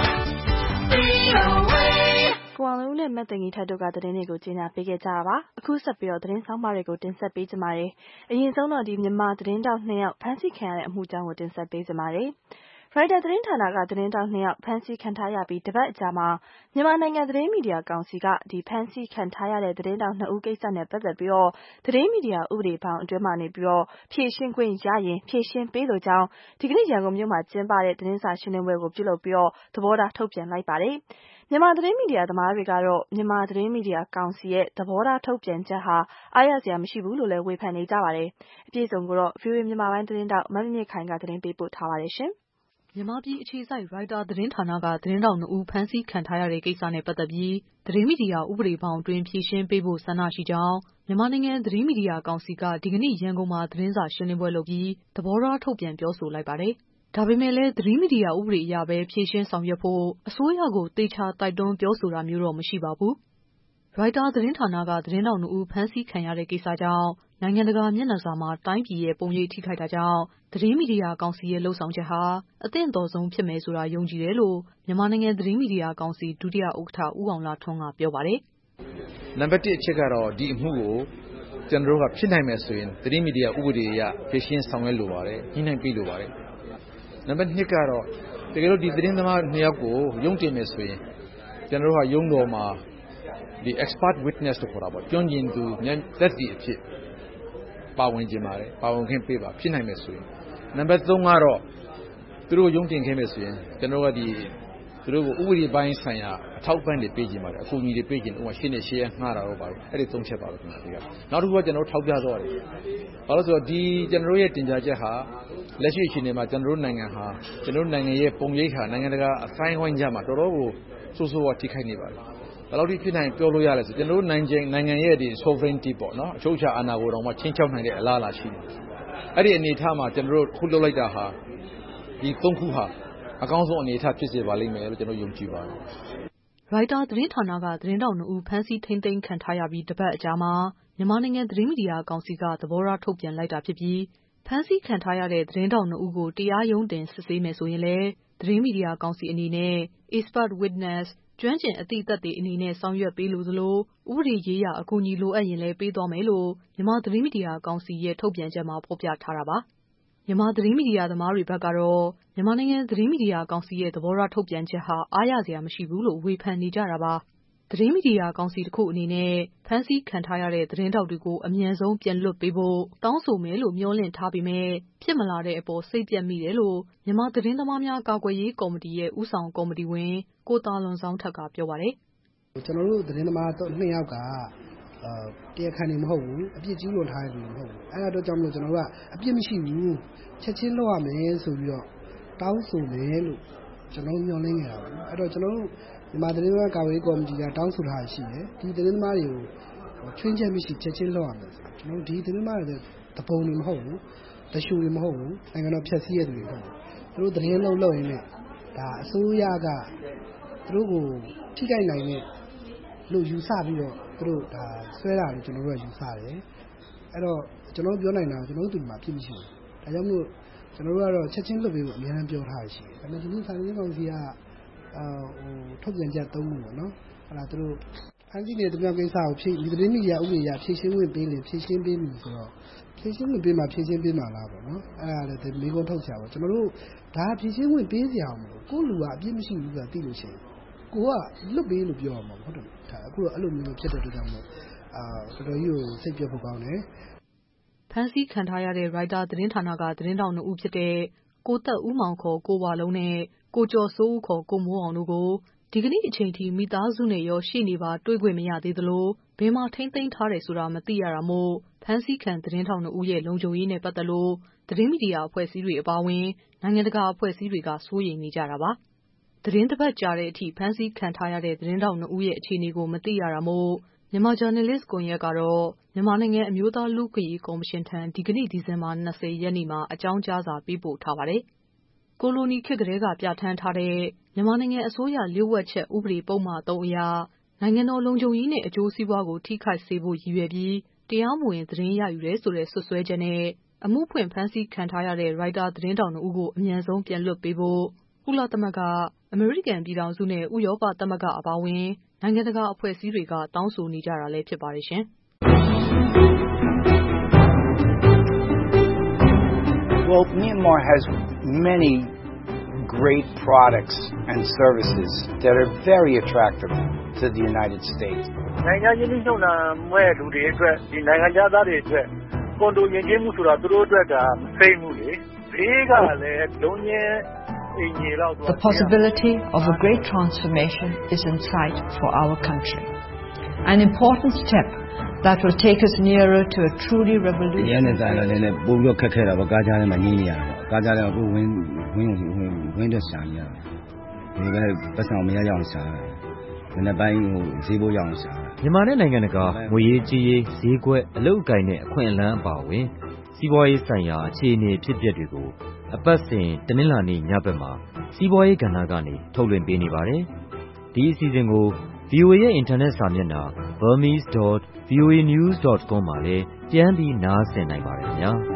V O A ကွာလုံးနဲ့မတ်တင်ကြီးထပ်တို့ကသတင်းတွေကိုကြီးညာပေးခဲ့ကြတာပါအခုဆက်ပြီးတော့သတင်းဆောင်မတွေကိုတင်ဆက်ပေးကြပါမယ်အရင်ဆုံးတော့ဒီမြန်မာသတင်းတောက်နှစ်ယောက်ဖမ်းဆီးခံရတဲ့အမှုကြောင်းကိုတင်ဆက်ပေးကြပါမယ်ရိုက်တာသတင်းဌာနကသတင်းတောက်နှစ်ယောက်ဖမ်းဆီးခံထားရပြီးတပတ်အကြာမှာမြန်မာနိုင်ငံသတင်းမီဒီယာကောင်စီကဒီဖမ်းဆီးခံထားရတဲ့သတင်းတောက်နှစ်ဦးကိစ္စနဲ့ပတ်သက်ပြီးတော့သတင်းမီဒီယာဥပဒေဘောင်အတွင်းမှာနေပြီးတော့ဖြည့်ရှင်းခွင့်ရရင်ဖြည့်ရှင်းပေးလိုကြောင်းဒီကနေ့ရန်ကုန်မြို့မှာကျင်းပတဲ့သတင်းစာရှင်းလင်းပွဲကိုပြုလုပ်ပြီးတော့သဘောထားထုတ်ပြန်လိုက်ပါတယ်မြန်မာသတင်းမီဒီယာသမားတွေကတော့မြန်မာသတင်းမီဒီယာကောင်စီရဲ့သဘောထားထုတ်ပြန်ချက်ဟာအားရစရာမရှိဘူးလို့လည်းဝေဖန်နေကြပါတယ်အပြည့်စုံကိုတော့ ဗွီအိုအေ မြန်မာပိုင်းသတင်းတောက်မမြင့်မြင့်ခိုင်ကသတင်းပေးပို့ထားပါတယ်ရှင်မြန်မာပြည်အခြေစိုက်ရိုက်တာသတင်းဌာနကသတင်းတောက်နှစ်ဦးဖမ်းဆီးခံထားရတဲ့ကိစ္စနဲ့ပတ်သက်ပြီးသတင်းမီဒီယာဥပဒေဘောင်အတွင်းဖြည့်ရှင်းပေးဖို့ဆန္ဒရှိကြောင်းမြန်မာနိုင်ငံသတင်းမီဒီယာကောင်စီကဒီကနေ့ရန်ကုန်မှာသတင်းစာရှင်းလင်းပွဲလုပ်ပြီးသဘောထားထုတ်ပြန်ပြောဆိုလိုက်ပါတယ်။ဒါပေမဲ့လည်းသတင်းမီဒီယာဥပဒေအရပဲဖြည့်ရှင်းဆောင်ရွက်ဖို့အစိုးရကိုသေချာတိုက်တွန်းပြောဆိုတာမျိုးတော့မရှိပါဘူး။ရိုက်တာသတင်းဌာနကသတင်းတောက်နှစ်ဦးဖမ်းဆီးခံရတဲ့ကိစ္စကြောင့်နိုင်ငံတကာမျက်နှာစာမှာတိုင်းပြည်ရဲ့ပုံရိပ်ထိခိုက်တာကြောင့်သတင်းမီဒီယာကောင်စီရဲ့လှုပ်ဆောင်ချက်ဟာအသင့်တော်ဆုံးဖြစ်မယ်ဆိုတာယုံကြည်တယ်လို့မြန်မာနိုင်ငံသတင်းမီဒီယာကောင်စီဒုတိယဥက္ကဋ္ဌဦးအောင်လှထွန်းကပြောပါတယ်။နံပါတ်တစ်အချက်ကတော့ဒီအမှုကိုကျွန်တော်တို့ကဖြစ်နိုင်မယ်ဆိုရင်သတင်းမီဒီယာဥပဒေအရဖြည့်ရှင်းဆောင်ရွက်လိုပါတယ်ညှိနှိုင်းပေးလိုပါတယ်။နံပါတ်နှစ်ကတော့တကယ်လို့ဒီသတင်းသမားနှစ်ယောက်ကိုရုံးတင်မယ်ဆိုရင်ကျွန်တော်တို့ကရုံးတော်မှာဒီ expert witness တို့ခေါ်တာပေါ့ကျွမ်းကျင်သူသက်သေအဖြစ်ပါဝင်ခြင်းပါတယ်ပါဝင်ခွင့်ပေးပါဖြစ်နိုင်မယ်ဆိုရင်နံပါတ်သုံးကတော့သူတို့ရုံးတင်ခဲ့မယ်ဆိုရင်ကျွန်တော်ကဒီသူတို့ကိုဥပဒေပိုင်းဆိုင်ရာအထောက်အပံ့တွေပေးခြင်းပါတယ်အကူအညီတွေပေးခြင်းဥပမာရှင်းနေရှင်းရငှားတာတော့ပါဘူးအဲ့ဒီသုံးချက်ပါပဲခင်ဗျာဒီကနောက်တစ်ခုကကျွန်တော်တို့ထောက်ပြသွားတယ်ဘာလို့ဆိုတော့ဒီကျွန်တော်တို့ရဲ့တင်ပြချက်ဟာလက်ရှိအခြေအနေမှာကျွန်တော်တို့နိုင်ငံဟာကျွန်တော်တို့နိုင်ငံရဲ့ပုံရိပ်ဟာနိုင်ငံတကာအဆိုင်ဝိုင်းကြမှာတော်တော်ကိုဆိုးဆိုးဝါးထိခိုက်နေပါတယ်ဘယ်လောက်ထိဖြစ်နိုင်ပြောလို့ရလဲဆိုကျွန်တော်တို့နိုင်ငံနိုင်ငံရဲ့ဒီ sovereignty ပေါ့နော်အချုပ်အခြာအာဏာကိုတော့မှချင်းချောက်နိုင်တဲ့အလားအလာရှိတယ်အဲ့ဒီအနေအထားမှာကျွန်တော်တို့ခုလုပ်လိုက်တာဟာဒီသုံးခုဟာအကောင်းဆုံးအနေအထားဖြစ်စေပါလိမ့်မယ်လို့ကျွန်တော်ယုံကြည်ပါတယ်ရိုက်တာသတင်းဌာနကသတင်းတောက်နှစ်ဦးဖမ်းဆီးထိန်းသိမ်းခံထားရပြီးတပတ်အကြာမှာမြန်မာနိုင်ငံသတင်းမီဒီယာကောင်စီကသဘောထားထုတ်ပြန်လိုက်တာဖြစ်ပြီးဖမ်းဆီးခံထားရတဲ့သတင်းတောက်နှစ်ဦးကိုတရားရုံးတင်စစ်ဆေးမယ်ဆိုရင်လည်းသတင်းမီဒီယာကောင်စီအနေနဲ့ expert witness ကျွမ်းကျင်အသိသက်သေအနေနဲ့ဆောင်ရွက်ပေးလို့သလိုဥပဒေရေးရာအကူအညီလိုအပ်ရင်လည်းပေးသွားမယ်လို့မြန်မာသတင်းမီဒီယာကောင်စီရဲ့ထုတ်ပြန်ချက်မှာဖော်ပြထားတာပါမြန်မာသတင်းမီဒီယာသမားတွေဘက်ကတော့မြန်မာနိုင်ငံသတင်းမီဒီယာကောင်စီရဲ့သဘောထားထုတ်ပြန်ချက်ဟာအားရစရာမရှိဘူးလို့ဝေဖန်နေကြတာပါသတင်းမီဒီယာကောင်စီတစ်ခုအနေနဲ့ဖမ်းဆီးခံထားရတဲ့သတင်းတောက်တွေကိုအမြန်ဆုံးပြန်လွှတ်ပေးဖို့တောင်းဆိုမယ်လို့မျှော်လင့်ထားပေမဲ့ဖြစ်မလာတဲ့အပေါ်စိတ်ပြတ်မိတယ်လို့မြန်မာသတင်းသမားများကာကွယ်ရေးကော်မတီရဲ့ဦးဆောင်ကော်မတီဝင်ကိုတာလွန်ဆောင်ထက်ကပြောပါတယ်ကျွန်တော်တို့သတင်းသမားနှစ်ယောက်ကအာတရားခံနေမဟုတ်ဘူးအပြစ်ကြီးလွန်ထားတဲ့လူမဟုတ်ဘူးအဲ့ဒါတော့ကြောင့်မလို့ကျွန်တော်တို့ကအပြစ်မရှိဘူးချက်ချင်းလွှတ်ရမယ်ဆိုပြီးတော့တောင်းဆိုမယ်လို့ကျွန်တော်ညွှန်လင်းနေတာပါအဲ့တော့ကျွန်တော်တို့မြန်မာသတင်းသမားကာကွယ်ရေးကော်မတီကတောင်းဆိုထားရှိတယ်ဒီသတင်းသမားတွေကိုချွင်းချက်မရှိချက်ချင်းလွှတ်ရမယ်ကျွန်တော်တို့ဒီသတင်းသမားတွေတပုံတွေမဟုတ်ဘူးတရှူတွေမဟုတ်ဘူးနိုင်ငံတော်ဖြတ်စည်းရတဲ့တွေမဟုတ်ဘူးသူတို့သတင်းလုံးလုံးရင်းနဲ့ဒါအစိုးရကသူတို့ကိုထိခိုက်နိုင်တဲ့လို့ယူဆပြီးတော့သူတို့ဒါဆွဲတာလို့ကျွန်တော်တို့ကယူဆတယ်အဲ့တော့ကျွန်တော်ပြောနိုင်တာကျွန်တော်တို့ဒီမှာဖြစ်မရှိဘူးဒါကြောင့်မို့ကျွန်တော်တို့ကတော့ချက်ချင်းလွတ်ပေးဖို့အများကြီးပြောထားရှိတယ်ဒါပေမဲ့ဒီနေ့စာရင်းကောင်စီကအာဟိုထုတ်ပြန်ချက်သုံးခုပေါ့နော်အဲ့ဒါသူတို့ဖန်စီနေတဲ့မြောက်ကိစ္စကိုဖြည့်ဒီသတင်းမီဒီယာဥပဒေအရဖြည့်ရှင်းဝင်ပေးရင်ဖြည့်ရှင်းပေးပြီဆိုတော့ဖြည့်ရှင်းဝင်ပေးမှဖြည့်ရှင်းပေးမှာလားပေါ့နော်အဲ့ဒါလည်းမိကုန်းထုတ်ချပါကျွန်တော်တို့ဒါဖြည့်ရှင်းဝင်ပေးစရာမလိုကိုလူကအပြစ်မရှိဘူးဆိုတာသိလို့ရှိရင်ကိုကလွတ်ပေးလို့ပြောရမှာဟုတ်တယ်ဒါအခုတော့အဲ့လိုမျိုးဖြစ်တဲ့အတွက်ကြောင့်မို့အာတော်တော်ကြီးကိုစိတ်ပြတ်ဖို့ကောင်းတယ်ဖမ်းဆီးခံထားရတဲ့ရိုက်တာသတင်းဌာနကသတင်းတောက်နှစ်ဦးဖြစ်တဲ့ကိုသက်ဦးမောင်ခေါ်ကိုဝါလုံးနဲ့ကိုကျော်စိုးဦးခေါ်ကိုမိုးအောင်တို့ကိုဒီကနေ့အချိန်ထိမိသားစုနဲ့ရောရှိနေပါတွေ့ခွင့်မရသေးသလိုဘယ်မှာထိမ့်သိမ်းထားတယ်ဆိုတာမသိရတာမို့ဖမ်းဆီးခံသတင်းထောက်နှစ်ဦးရဲ့လုံခြုံရေးနဲ့ပတ်သက်လို့သတင်းမီဒီယာအဖွဲ့အစည်းတွေအပါအဝင်နိုင်ငံတကာအဖွဲ့အစည်းတွေကစိုးရိမ်နေကြတာပါသတင်းတစ်ပတ်ကြာတဲ့အထိဖမ်းဆီးခံထားရတဲ့သတင်းထောက်နှစ်ဦးရဲ့အခြေအနေကိုမသိရတာမို့မြန်မာဂျာနယ်လစ်ကွန်ရက်ကတော့မြန်မာနိုင်ငံအမျိုးသားလူ့အခွင့်အရေးကော်မရှင်ထံဒီကနေ့ဒီဇင်ဘာ၂၀ရက်နေ့မှာအကြောင်းကြားစာပေးပို့ထားပါတယ်။ကိုလိုနီခေတ်ကတည်းကပြဋ္ဌာန်းထားတဲ့မြန်မာနိုင်ငံအစိုးရလျှို့ဝှက်ချက်ဥပဒေပုံမှန်၃အရနိုင်ငံတော်လုံခြုံရေးနဲ့အကျိုးစီးပွားကိုထိခိုက်စေဖို့ရည်ရွယ်ပြီးတရားမဝင်သတင်းရယူတယ်ဆိုတဲ့စွပ်စွဲချက်နဲ့အမှုဖွင့်ဖမ်းဆီးခံထားရတဲ့ရိုက်တာသတင်းတောက်နှစ်ဦးကိုအမြန်ဆုံးပြန်လွှတ်ပေးဖို့ကုလသမဂ္ဂအမေရိကန်ပြည်ထောင်စုနဲ့ဥရောပသမဂ္ဂအပါအဝင်နိုင်ငံတကာအဖွဲ့အစည်းတွေကတောင်းဆိုနေကြတာလည်းဖြစ်ပါတယ်ရှင်။ Well, Myanmar has many great products and services that are very attractive to the United States. နိုင်ငံချင်းချင်းချုပ်လာမဲ့လူတွေအတွက်ဒီနိုင်ငံသားတွေအတွက်ကွန်ဒိုယဉ်ကျေးမှုဆိုတာသူတို့အတွက်ကမစိမ့်ဘူးလေ။ဘေးကလည်းလုံးချင်း The possibility of a great transformation is in sight for our country. An important step that will take us nearer to a truly revolutionary. ပို့ပြီးခက်ခဲတာပေါ့ကားကြားထဲမှာညင်းနေရတာပေါ့ကားကြားထဲကိုဝင်းဝင်းဝင်းဝင်းတော့ရှာနေရတယ်ဒီကပတ်စံမရရအောင်ရှာတယ်မြန်မာနဲ့နိုင်ငံတကာငွေရေးကြေးရေးဈေးကွက်အလုပ်အကိုင်နဲ့အခွင့်အလမ်းအပါအဝင်စီးပွားရေးဆိုင်ရာအခြေအနေဖြစ်ပျက်တွေကိုအပတ်စဉ်တနင်္လာနေ့ညဘက်မှာစီးပွားရေးကဏ္ဍကနေထုတ်လွှင့်ပေးနေပါတယ်။ဒီအစီအစဉ်ကို ဗွီအိုအေ ရဲ့အင်တာနက်စာမျက်နှာ burmese dot v o a news dot com မှာလည်းပြန်ပြီးနားဆင်နိုင်ပါတယ်ခင်ဗျာ။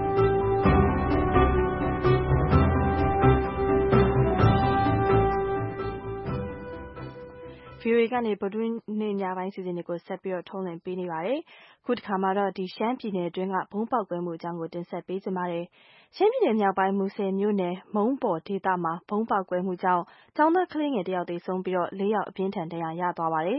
ဗွီအိုအေကနေဗုဒ္ဓဟူးနေ့ညပိုင်းစီစဉ်တွေကိုဆက်ပြီးတော့ထုတ်လွှင့်ပေးနေပါတယ်။ခုတစ်ခါမှာတော့ဒီရှမ်းပြည်နယ်အတွင်းကဘုံပေါက်ကွဲမှုအကြောင်းကိုတင်ဆက်ပေးကြပါမယ်။ရှမ်းပြည်နယ်မြောက်ပိုင်းမူဆယ်မြို့နယ်မုံပေါ်ဒေသမှာဘုံပေါက်ကွဲမှုကြောင့်ကျောင်းသားကလေးငယ်တစ်ယောက်သေဆုံးပြီးတော့လေးယောက်အပြင်းထန်ဒဏ်ရာရသွားပါတယ်။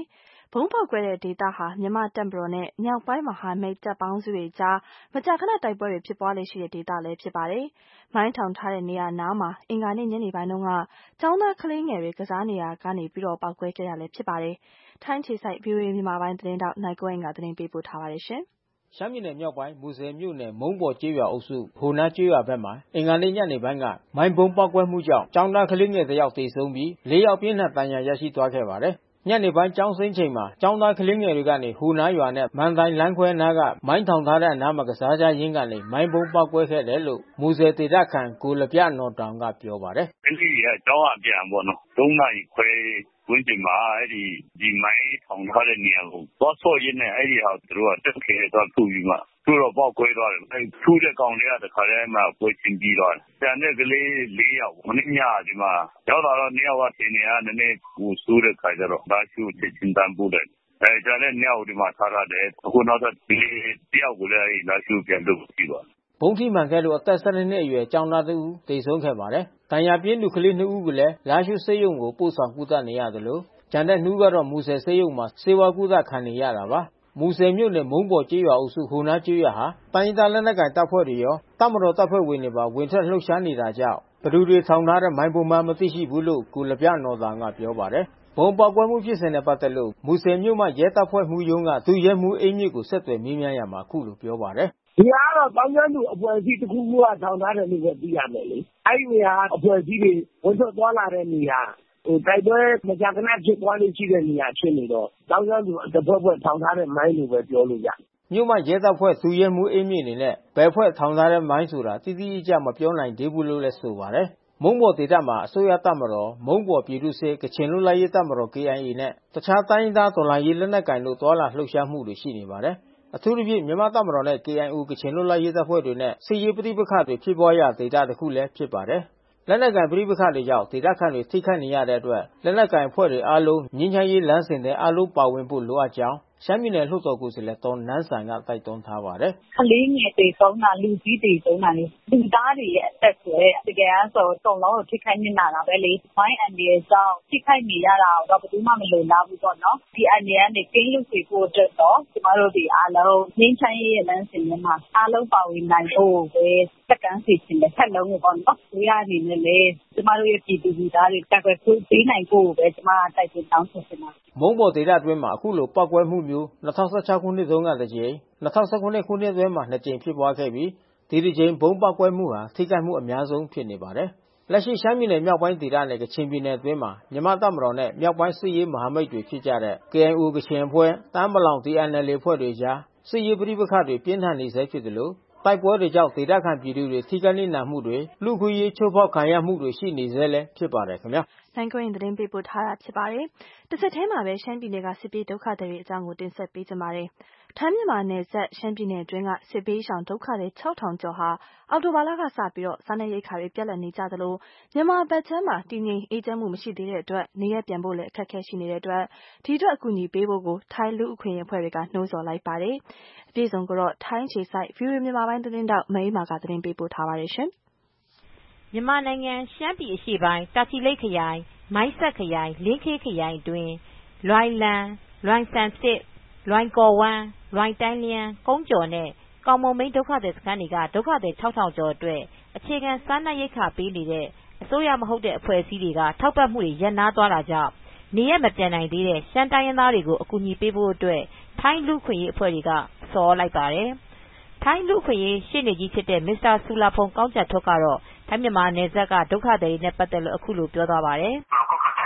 ဘုံပေါက်ကွဲတဲ့ဒေသဟာမြန်မာတပ်မတော်နဲ့မြောက်ပိုင်းမဟာမိတ်တပ်ပေါင်းစုတွေကြားမကြာခဏတိုက်ပွဲတွေဖြစ်ပွားလေရှိတဲ့ဒေသလည်းဖြစ်ပါတယ်။မိုင်းထောင်ထားတဲ့နေရာနားမှာအင်္ဂါနေ့ညနေပိုင်းတုန်းကကျောင်းသားကလေးငယ်တွေကစားနေရာကနေပြီးတော့ပေါက်ကွဲခဲ့တာလည်းဖြစ်ပါတယ်။ထိုင်းခြေစိုက် ဗီအိုအေ မြန်မာပိုင်းသတင်းတောက်နိုင်ကွန်းကသတင်းပေးပို့ထားပါတယ်ရှင်။ရှမ်းပြည်နယ်မြောက်ပိုင်းမူဆယ်မြို့နယ်မုံးပေါ်ကျေးရွာအုပ်စုဟိုနားကျေးရွာဘက်မှာအင်္ဂါနေ့ညနေပိုင်းကမိုင်းဘုံပေါက်ကွဲမှုကြောင့်ကျောင်းသားကလေးငယ်တစ်ယောက်သေဆုံးပြီးလေးယောက်ပြင်းထန်ဒဏ်ရာရရှိသွားခဲ့ပါတယ်။ညနေပိုင်းကျောင်းဆင်းချိန်မှာကျောင်းသားကလေးငယ်တွေကနေဟိုနားရွာနဲ့မန်တိုင်လမ်းခွဲနားကမိုင်းထောင်ထားတဲ့အနားမှာကစားကြရင်းကနေမိုင်းဘုံပေါက်ကွဲခဲ့တယ်လို့မူဆယ်ဒေသခံကိုလပြနော်တောင်ကပြောပါတယ်။ကလေးကကျောင်းအပြန်ပေါ့နော်။သုံးနာရီခွဲဝင်းကျင်မှာအဲ့ဒီဒီမိုင်းထောင်ထားတဲ့နေရာကိုသွားဆော့ရင်းနဲ့အဲ့ဒီဟာသူတို့ကတက်ခဲသွားထူပြီးမှသူတို့ပေါက်ကွဲသွားတယ်အဲ့ထူတဲ့ကောင်တွေကတခါတည်းမှပွဲချင်းပြီးသွားတယ်။ကျန်တဲ့ကလေးလေးယောက်မနေ့ညဒီမှာရောက်လာတော့နှစ်ယောက်ကထင်နေရနည်းနည်းကိုဆိုးတဲ့ခါကျတော့ဒါရှိကိုချက်ချင်းတန်းပို့တယ်။အဲကျန်တဲ့နှစ်ယောက်ဒီမှာထားရတယ်အခုနောက်ထပ်ဒီတယောက်ကိုလည်းလာရှိပြန်လုပ်ပြီးသွားဘုံထိမှန်ခဲ့လို့အသက်၁၂နှစ်အရွယ်ကျောင်းသားတစ်ဦးသေဆုံးခဲ့ပါတယ်။ဒဏ်ရာပြင်းသူကလေးနှစ်ဦးကိုလည်းလာရှိဆေးရုံကိုပို့ဆောင်ကုသနေရတယ်လို့ကျန်တဲ့နှူးကတော့မူဆယ်ဆေးရုံမှာဆေးဝါးကုသခံနေရတာပါ။မူဆယ်မြို့နယ်မုံးပေါ်ကျေးရွာအုပ်စုဟိုနားကျေးရွာဟာတိုင်းဒေသလက်နက်ကိုင်တပ်ဖွဲ့တွေရောတပ်မတော်တပ်ဖွဲ့ဝင်တွေပါဝင်ထွက်လှုပ်ရှားနေတာကြောင့်ဘယ်သူတွေထောင်ထားတဲ့မိုင်းဘုံမှမသိရှိဘူးလို့ကိုလပြနော်တောင်ကပြောပါတယ်။ဘုံပေါက်ကွဲမှုဖြစ်စဉ်နဲ့ပတ်သက်လို့မူဆယ်မြို့မှရဲတပ်ဖွဲ့မှူးရုံးကသူရဲမှူးအင်းမြင့်ကိုဆက်သွယ်မေးမြန်းရမှာခုလိုပြောပါတယ်။ဒီကတော့တောင်းကျမ်းသူအဖွဲ့အစည်းတစ်ခုခုကထောင်ထားတယ်လို့ပဲသိရမယ်လေ။အဲ့ဒီနေရာအဖွဲ့အစည်းတွေဝင်ထွက်သွားလာတဲ့နေရာဟိုတိုက်ပွဲမကြာခဏဖြစ်ပွားနေရှိတဲ့နေရာဖြစ်နေတော့တောင်းကျမ်းသူတစ်ဖွဲ့ဖွဲ့ထောင်ထားတဲ့မိုင်းလို့ပဲပြောလို့ရတယ်။မြို့မှရဲတပ်ဖွဲ့သူရဲမှူးအင်းမြင့်အနေနဲ့ဘယ်ဖွဲ့ထောင်ထားတဲ့မိုင်းဆိုတာတိတိကျကျမပြောနိုင်သေးဘူးလို့လည်းဆိုပါတယ်။မုံပေါ်ဒေသမှာအစိုးရတပ်မတော်မုံပေါ်ပြည်သူ့စစ်ကချင်လွတ်လပ်ရေးတပ်မတော် K I A နဲ့တခြားတိုင်းဒေသတော်လှန်ရေးလက်နက်ကိုင်တို့တော်လှန်လှုပ်ရှားမှုတွေရှိနေပါတယ်။အထူးသဖြင့်မြန်မာတပ်မတော်နဲ့ K I O ကချင်လွတ်လပ်ရေးတပ်ဖွဲ့တွေနဲ့စစ်ရေးပဋိပက္ခတွေဖြစ်ပွားရာဒေသတစ်ခုလည်းဖြစ်ပါတယ်။လက်နက်ကိုင်ပဋိပက္ခတွေကြောင့်ဒေသခံတွေထိခိုက်နေရတဲ့အတွက်လက်နက်ကိုင်အဖွဲ့တွေအားလုံးငြိမ်းချမ်းရေးလမ်းစဉ်တွေအားလုံးပါဝင်ဖို့လိုအပ်ကြောင်းရှမ်းပြည်နယ်လွှတ်တော်ကိုယ်စားလှယ်ဒေါ်နန်းဆန်ကတိုက်တွန်းထားပါတယ်။ကလေးငယ်တွေဆုံးတာလူကြီးတွေဆုံးတာလေလူသားတွေရဲ့အသက်ဆိုတကယ်ဆိုတော့လုံးကိုထိခိုက်နေတာတာပဲလေ။မိုင်းအန်ဒီရဲ့ကြောင့်ထိခိုက်နေရတာတော့ဘယ်သူမှမလိုလားဘူးပေါ့နော်။ဒီအန်ဒီကနေကင်းလွတ်စေဖို့အတွက်တော့ကျမတို့ဒီအားလုံးငြိမ်းချမ်းရေးလမ်းစဉ်တွေမှာအားလုံးပါဝင်နိုင်ဖို့ပဲစက္ကန့်စီစဉ်တဲ့ဆက်လုံးပေါ့နော်။ဒီအနေနဲ့လေကျမတို့ရဲ့ပြည်သူလူသားတွေတက်ွယ်ခွင့်ပေးနိုင်ဖို့ပဲကျမတိုက်တွန်းတောင်းဆိုချင်ပါတယ်။မုံပေါ်ဒေသအတွင်းမှာအခုလိုပောက်ကွဲမှုမျိုး၂၀၁၆ခုနှစ်တုန်းကတစ်ကြိမ်၂၀၁၇ခုနှစ်အတွင်းမှာနှစ်ကြိမ်ဖြစ်ပွားခဲ့ပြီးဒီတစ်ကြိမ်ဘုံပေါက်ကွဲမှုဟာထိခိုက်မှုအများဆုံးဖြစ်နေပါတယ်။လက်ရှိရှမ်းပြည်နယ်မြောက်ပိုင်းဒေသနဲ့ကချင်ပြည်နယ်အတွင်းမှာမြန်မာတပ်မတော်နဲ့မြောက်ပိုင်းစစ်ရေးမဟာမိတ်တွေဖြစ်ကြတဲ့ K I O ကချင်အဖွဲ့တအာင်းပလောင် T N L A အဖွဲ့တွေကြားစစ်ရေးပဋိပက္ခတွေပြင်းထန်နေဆဲဖြစ်သလိုတိုက်ပွဲတွေကြောင့်ဒေသခံပြည်သူတွေထိခိုက်နစ်နာမှုတွေလူ့အခွင့်အရေးချိုးဖောက်ခံရမှုတွေရှိနေဆဲလည်းဖြစ်ပါတယ်ခင်ဗျာ။နိုင်ကွင်းသတင်းပေးပို့ထားတာဖြစ်ပါတယ်။တစ်ဆက်တည်းမှာပဲရှမ်းပြည်နယ်ကစစ်ပြေးဒုက္ခသည်တွေအကြောင်းကိုတင်ဆက်ပေးကြပါမယ်။ထိုင်းမြန်မာနယ်စပ်ရှမ်းပြည်နယ်အတွင်းကစစ်ဘေးရှောင်ဒုက္ခသည်ခြောက်ထောင်ကျော်ဟာအောက်တိုဘာလကစပြီးတော့စားနပ်ရိက္ခာတွေပြတ်လတ်နေကြသလိုမြန်မာဘက်ခြမ်းမှာတည်ငြိမ်အေးချမ်းမှုမရှိသေးတဲ့အတွက်နေရပြန်ဖို့လည်းအခက်အခဲရှိနေတဲ့အတွက်ဒီအတွက်အကူအညီပေးဖို့ကိုထိုင်းလူ့အခွင့်အရေးအဖွဲ့တွေကနှိုးဆော်လိုက်ပါတယ်။အပြည့်စုံကတော့ထိုင်းခြေစိုက် ဗီအိုအေ မြန်မာပိုင်းသတင်းတောက်မအေးမာကသတင်းပေးပို့ထားပါတယ်ရှင်။မြန်မာနိုင်ငံရှမ်းပြည်အရှေ့ပိုင်းတာချီလိတ်ခရိုင်မိုင်းဆက်ခရိုင်လင်းခေးခရိုင်အတွင်းလွိုင်လံလွိုင်ဆန်စစ်လွိုင်ကော်ဝမ်းလွိုင်တိုင်းလျန်းကုန်းကျော်နဲ့ကောင်မုံမိန်းဒုက္ခသည်စခန်းတွေကဒုက္ခသည်ခြောက်ထောင်ကျော်အတွက်အခြေခံစားနပ်ရိက္ခာပေးနေတဲ့အစိုးရမဟုတ်တဲ့အဖွဲ့အစည်းတွေကထောက်ပံ့မှုတွေရပ်နားသွားတာကြောင့်နေရမပြန်နိုင်သေးတဲ့ရှမ်းတိုင်းရင်းသားတွေကိုအကူအညီပေးဖို့အတွက်ထိုင်းလူ့ခွင့်ရေးအဖွဲ့တွေကဆော်လိုက်ပါတယ်။ထိုင်းလူ့ခွင့်ရေးရှေ့နေကြီးဖြစ်တဲ့မစ္စတာဆူလာဖုန်ကောင်းကြတ်ထွတ်ကတော့ထိုင်းမြန်မာနယ်စပ်ကဒုက္ခသည်တွေနဲ့ပတ်သက်လို့အခုလိုပြောသွားပါတယ်။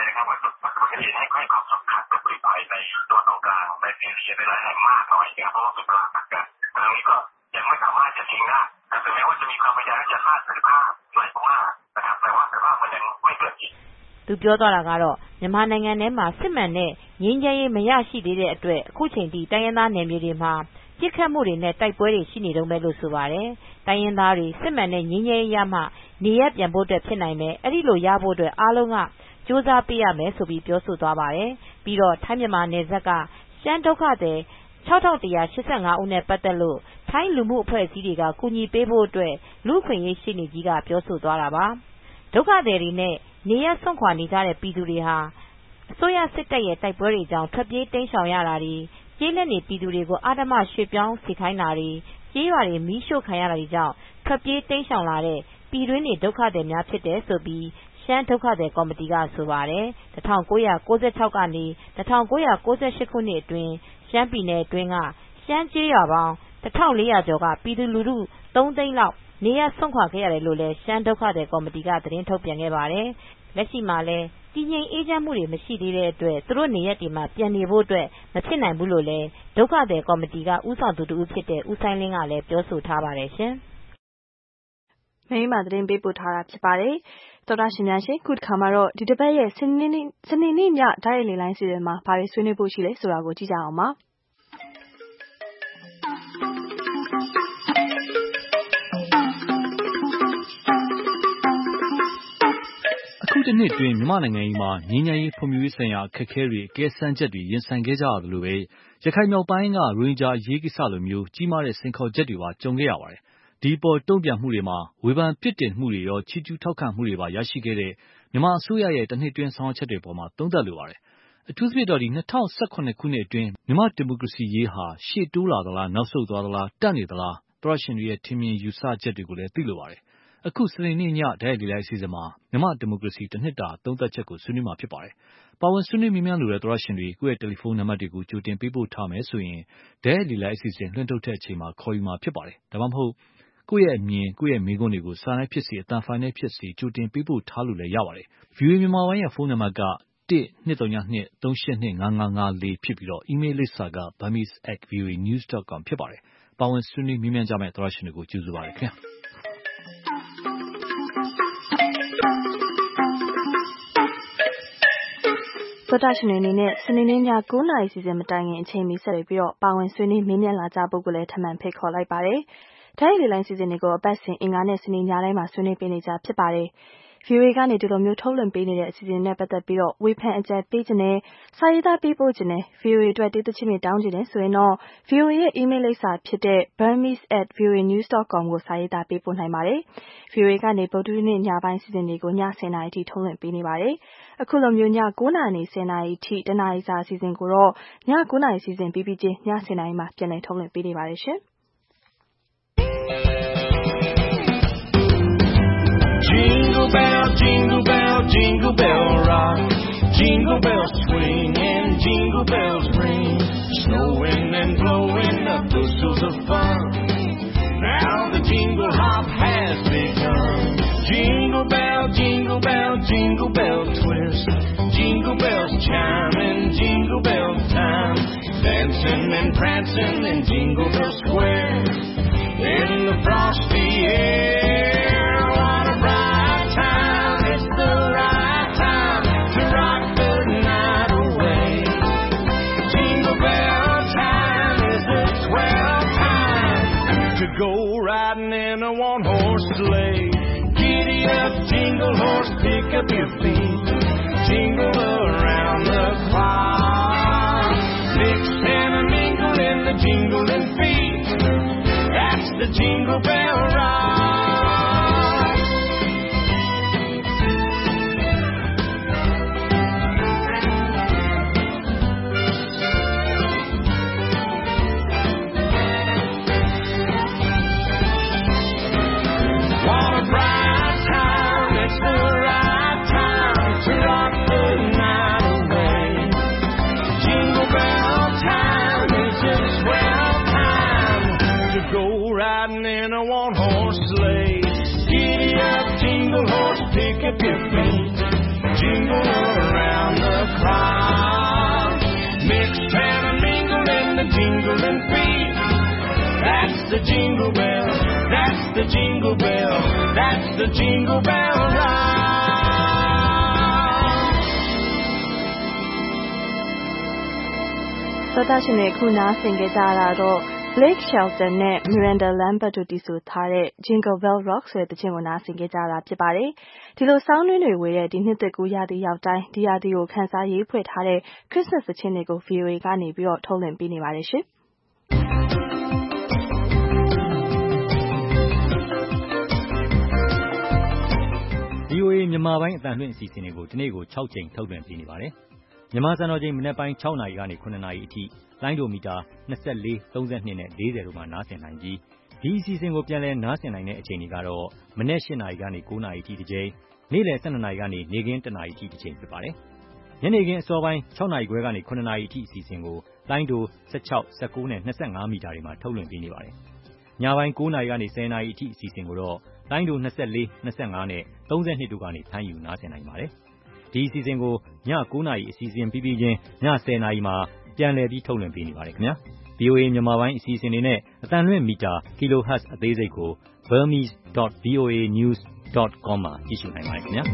သူပြောသွားတာကတော့မြန်မာနိုင်ငံထဲမှာစစ်မှန်တဲ့ငြိမ်းချမ်းရေးမရရှိသေးတဲ့အတွက်အခုချိန်ထိတိုင်းရင်းသားနယ်မြေတွေမှာပြစ်ခတ်မှုတွေနဲ့တိုက်ပွဲတွေရှိနေတုန်းပဲလို့ဆိုပါတယ်။တိုင်းရင်းသားတွေစစ်မှန်တဲ့ငြိမ်းချမ်းရေးရမှနေရပြန်ဖို့အတွက်ဖြစ်နိုင်မယ်။အဲဒီလိုရဖို့အတွက်အားလုံးကကြိုးစားပေးရမယ်ဆိုပြီးပြောဆိုသွားပါတယ်။ပြီးတော့ထိုင်းမြန်မာနယ်စပ်ကရှမ်းဒုက္ခသည်ခြောက်ထောင်တစ်ရာရှစ်ဆယ့်ငါးဦးနဲ့ပတ်သက်လို့ထိုင်းလူမှုအဖွဲ့အစည်းတွေကကူညီပေးဖို့အတွက်လူ့ခွင့်ရေးရှေ့နေကြီးကပြောဆိုသွားတာပါ။ဒုက္ခသည်တွေနဲ့နေရစွန့်ခွာနေကြတဲ့ပြည်သူတွေဟာအအစိုးရစစ်တပ်ရဲ့တိုက်ပွဲတွေကြောင့်ထွက်ပြေးတိမ်းရှောင်ရတာတွေကျေးလက်နေပြည်သူတွေကိုအာဓမ္မရွှေ့ပြောင်းစေခိုင်းတာတွေကျေးရွာတွေမီးရှို့ခံရတာတွေကြောင့်ထွက်ပြေးတိမ်းရှောင်လာတဲ့ပြည်တွင်းနေဒုက္ခသည်များဖြစ်တယ်ဆိုပြီးရှမ်းဒုက္ခသည်ကော်မတီကဆိုပါတယ်။၁၉၉၆ ကနေ၁၉၉၈ ခုနှစ်အတွင်းရှမ်းပြည်နယ်အတွင်းကရှမ်းကျေးရွာပေါင်း၁၄၀၀ ကျော်ကပြည်သူလူထုသုံးသိန်းလောက်နေရစွန့်ခွာခဲ့ရတယ်လို့လည်းရှမ်းဒုက္ခသည်ကော်မတီကသတင်းထုတ်ပြန်ခဲ့ပါတယ်။လက်ရှိမှာလည်းတည်ငြိမ်အေးချမ်းမှုတွေမရှိသေးတဲ့အတွက်သူတို့နေရက်တွေမှာပြန်နေဖို့အတွက်မဖြစ်နိုင်ဘူးလို့လည်းဒုက္ခသည်ကော်မတီကဦးဆောင်သူတူဖြစ်တဲ့ဦးဆိုင်လင်းကလည်းပြောဆိုထားပါတယ်ရှင်။မိမသတင်းပေးပို့ထားတာဖြစ်ပါတယ်။သောတာရှင်များရှင်ခုတစ်ခါမှာတော့ဒီတစ်ပတ်ရဲ့စနေနေ့စနေနေ့ညဓာတ်ရိုက်လေလိုင်းစီစဉ်မှာဘာတွေဆွေးနွေးဖို့ရှိလဲဆိုတာကိုကြည့်ကြအောင်ပါ။အခုတစ်နှစ်တွင်မြန်မာနိုင်ငံကြီးမှာငြိမ်းချမ်းရေးဖွံ့ဖြိုးရေးဆိုင်ရာအခက်အခဲတွေအကဲစမ်းချက်တွေရင်ဆိုင်ခဲ့ကြရသလိုပဲရခိုင်မြောက်ပိုင်းကရိုဟင်ဂျာအရေးကိစ္စလိုမျိုးကြီးမားတဲ့စိန်ခေါ်ချက်တွေပါကြုံခဲ့ရပါတယ်။ဒီပေါ်တုံ့ပြန်မှုတွေမှာဝေဖန်ပြစ်တင်မှုတွေရောချီးကျူးထောက်ခံမှုတွေပါရရှိခဲ့တဲ့မြန်မာအစိုးရရဲ့တစ်နှစ်တွင်းဆောင်ရွက်ချက်တွေပေါ်မှာသုံးသပ်လိုပါတယ်။အထူးသဖြင့်တော့ဒီ၂၀၁၇ခုနှစ်အတွင်းမြန်မာဒီမိုကရေစီရေးဟာရှေ့တိုးလာသလားနောက်ဆုတ်သွားသလားတန့်နေသလားသောတရှင်တွေရဲ့ထင်မြင်ယူဆချက်တွေကိုလည်းသိလိုပါတယ်။အခုစနေနေ့ညဓာတ်ရိုက်လေလိုင်းအစီအစဉ်မှာမြန်မာဒီမိုကရေစီတစ်နှစ်တာသုံးသပ်ချက်ကိုဆွေးနွေးမှာဖြစ်ပါတယ်။ပါဝင်ဆွေးနွေးမြန်းလိုတဲ့သောတရှင်တွေကိုယ့်ရဲ့တယ်လီဖုန်းနံပါတ်တွေကိုကြိုတင်ပေးပို့ထားမယ်ဆိုရင်ဓာတ်ရိုက်လေလိုင်းအစီအစဉ်လွှင့်ထုတ်တဲ့အချိန်မှာခေါ်ယူမှာဖြစ်ပါတယ်။ဒါမှမဟုတ်ကိုယ့်ရဲ့အမြင်ကိုယ့်ရဲ့မေးခွန်းတွေကိုစာနဲ့ဖြစ်စေအသံဖိုင်နဲ့ဖြစ်စေကြိုတင်ပေးပို့ထားလို့လည်းရပါတယ်။ ဗွီအိုအေမြန်မာပိုင်းရဲ့ဖုန်းနံပါတ်က၁ ၂၃၂ ၃၈၂ ၅၅၅၄ဖြစ်ပြီးတော့အီးမေးလ်လိပ်စာက burmese at voanews dot com ဖြစ်ပါတယ်။ပါဝင်ဆွေးနွေးမြန်းကြမယ့်သောတရှင်တွေကိုကျေးဇူးပါတယ်ခင်ဗျာ။သောတာရှင်တွေအနေနဲ့စနေနေ့ည၉နာရီစီစဉ်မတိုင်ခင်အချိန်မီဆက်ပြီးတော့ပါဝင်ဆွေးနွေးမေးမြန်းလာကြဖို့ကိုလည်းထပ်မံဖိတ်ခေါ်လိုက်ပါတယ်။ဓာတ်ရိုက်လေလိုင်းစီစဉ်တွေကိုအပတ်စဉ်အင်္ဂါနဲ့စနေညတိုင်းမှာဆွေးနွေးပေးနေကြဖြစ်ပါတယ်။ဗီအိုအေကနေဒီလိုမျိုးထုတ်လွှင့်ပေးနေတဲ့အစီအစဉ်နဲ့ပတ်သက်ပြီးတော့ဝေဖန်အကြံပေးခြင်းနဲ့စာရေးသားပေးပို့ခြင်းနဲ့ ဗီအိုအေအတွက်တေးသချင်းတွေတောင်းခြင်းနဲ့ဆိုရင်တော့ ဗီအိုအေရဲ့အီးမေးလ်လိပ်စာဖြစ်တဲ့ burmese at voanews dot com ကိုစာရေးသားပေးပို့နိုင်ပါတယ်။ ဗီအိုအေကနေဗုဒ္ဓဟူးနေ့ညပိုင်းစီစဉ်တွေကိုည၁၀နာရီထိထုတ်လွှင့်ပေးနေပါတယ်။အခုလိုမျိုးည၉နာရီ၁၀နာရီထိတနာရီစာအစီအစဉ်ကိုတော့ည၉နာရီစီစဉ်ပြီးပြီးချင်းည၁၀နာရီမှာပြန်လည်ထုတ်လွှင့်ပေးနေပါတယ်ရှင်။ Jingle bell, jingle bell, jingle bell rock. Jingle bells swing and jingle bells ring. Snowing and blowing up bushels of fun. Now the jingle hop has begun. Jingle bell, jingle bell, jingle bell twist. Jingle bells chime in jingle bell time. Dancing and prancing in Jingle Bell Square. In the frosty air.Go riding in a one-horse sleigh. Giddy up, jingle horse, pick up your feet. Jingle around the clock. Mix and a mingle in the jingling feet. That's the Jingle Bell Rock.Riding in a one-horse sleigh. Giddy up, jingle horse, pick up your feet. Jingle around the clock. Mix and a mingle in the jingling feet. That's the Jingle Bell, that's the Jingle Bell, that's the Jingle Bell Rock. သောတာရှင်တွေခုနားဆင်ကြကြတာတော့ Blake Shelton နဲ့ Miranda Lambert တို့တီးဆိုထားတဲ့ Jingle Bell Rock ဆိုတဲ့သချင်းကိုနားဆင်ကြကြတာဖြစ်ပါတယ်။ဒီလိုဆောင်းတွင်းတွေဝေတဲ့ဒီနှစ်သစ်ကူးရာသီရောက်တိုင်းဒီရာသီကိုခန်းစားရေးဖွဲ့ထားတဲ့ Christmas သချင်းတွေကို ဗီအိုအေကနေပြီးတော့ထုတ်လွှင့်ပေးနေပါတယ်ရှင်။ဗီအိုအေမြန်မာပိုင်းအသံလွှင့်အစီအစဉ်တွေကိုဒီနေ့ကို၆ကြိမ်ထုတ်လွှင့်ပေးနေပါတယ်။မြန်မာစံတော်ချိန်မနက်ပိုင်း ၆ နာရီကနေ ၇ နာရီအထိလိုင်းဒိုမီတာ၂၄၊ ၃၂ နဲ့ ၄၀ တို့မှာနားဆင်နိုင်ပြီးဒီအစီအစဉ်ကိုပြန်လည်နားဆင်နိုင်တဲ့အချိန်တွေကတော့မနက် ၈ နာရီကနေ ၉ နာရီအထိတစ်ကြိမ်၊ နေ့လယ် ၁၂ နာရီကနေ နေ့ခင်း ၁ နာရီအထိတစ်ကြိမ်ဖြစ်ပါတယ်။ညနေခင်းအစောပိုင်း ၆ နာရီခွဲကနေ ၇ နာရီအထိအစီအစဉ်ကိုလိုင်းဒို၁၆၊ ၁၉ နဲ့ ၂၅ မီတာတွေမှာထုတ်လွှင့်ပေးနေပါတယ်။ညပိုင်း ၉ နာရီကနေ ၁၀ နာရီအထိအစီအစဉ်ကိုတော့လိုင်းဒို၂၄၊ ၂၅ နဲ့ ၃၂ တို့ကနေဖမ်းယူနားဆင်နိုင်ပါတယ်။ဒီအစီအစဉ်ကိုည ၉ နာရီအစီအစဉ်ပြီးပြီးချင်းည ၁၀ နာရီမှာပြန်လည်ပြီးထုတ်လွှင့်ပေးနေပါတယ်ခင်ဗျာ။ ဗွီအိုအေ မြန်မာပိုင်းအစီအစဉ်တွေနဲ့အသံလွှင့်မီတာ Kilohertz အသေးစိတ်ကို burmese dot voa news dot com မှာကြည့်ရှုနိုင်ပါတယ်ခင်ဗျာ။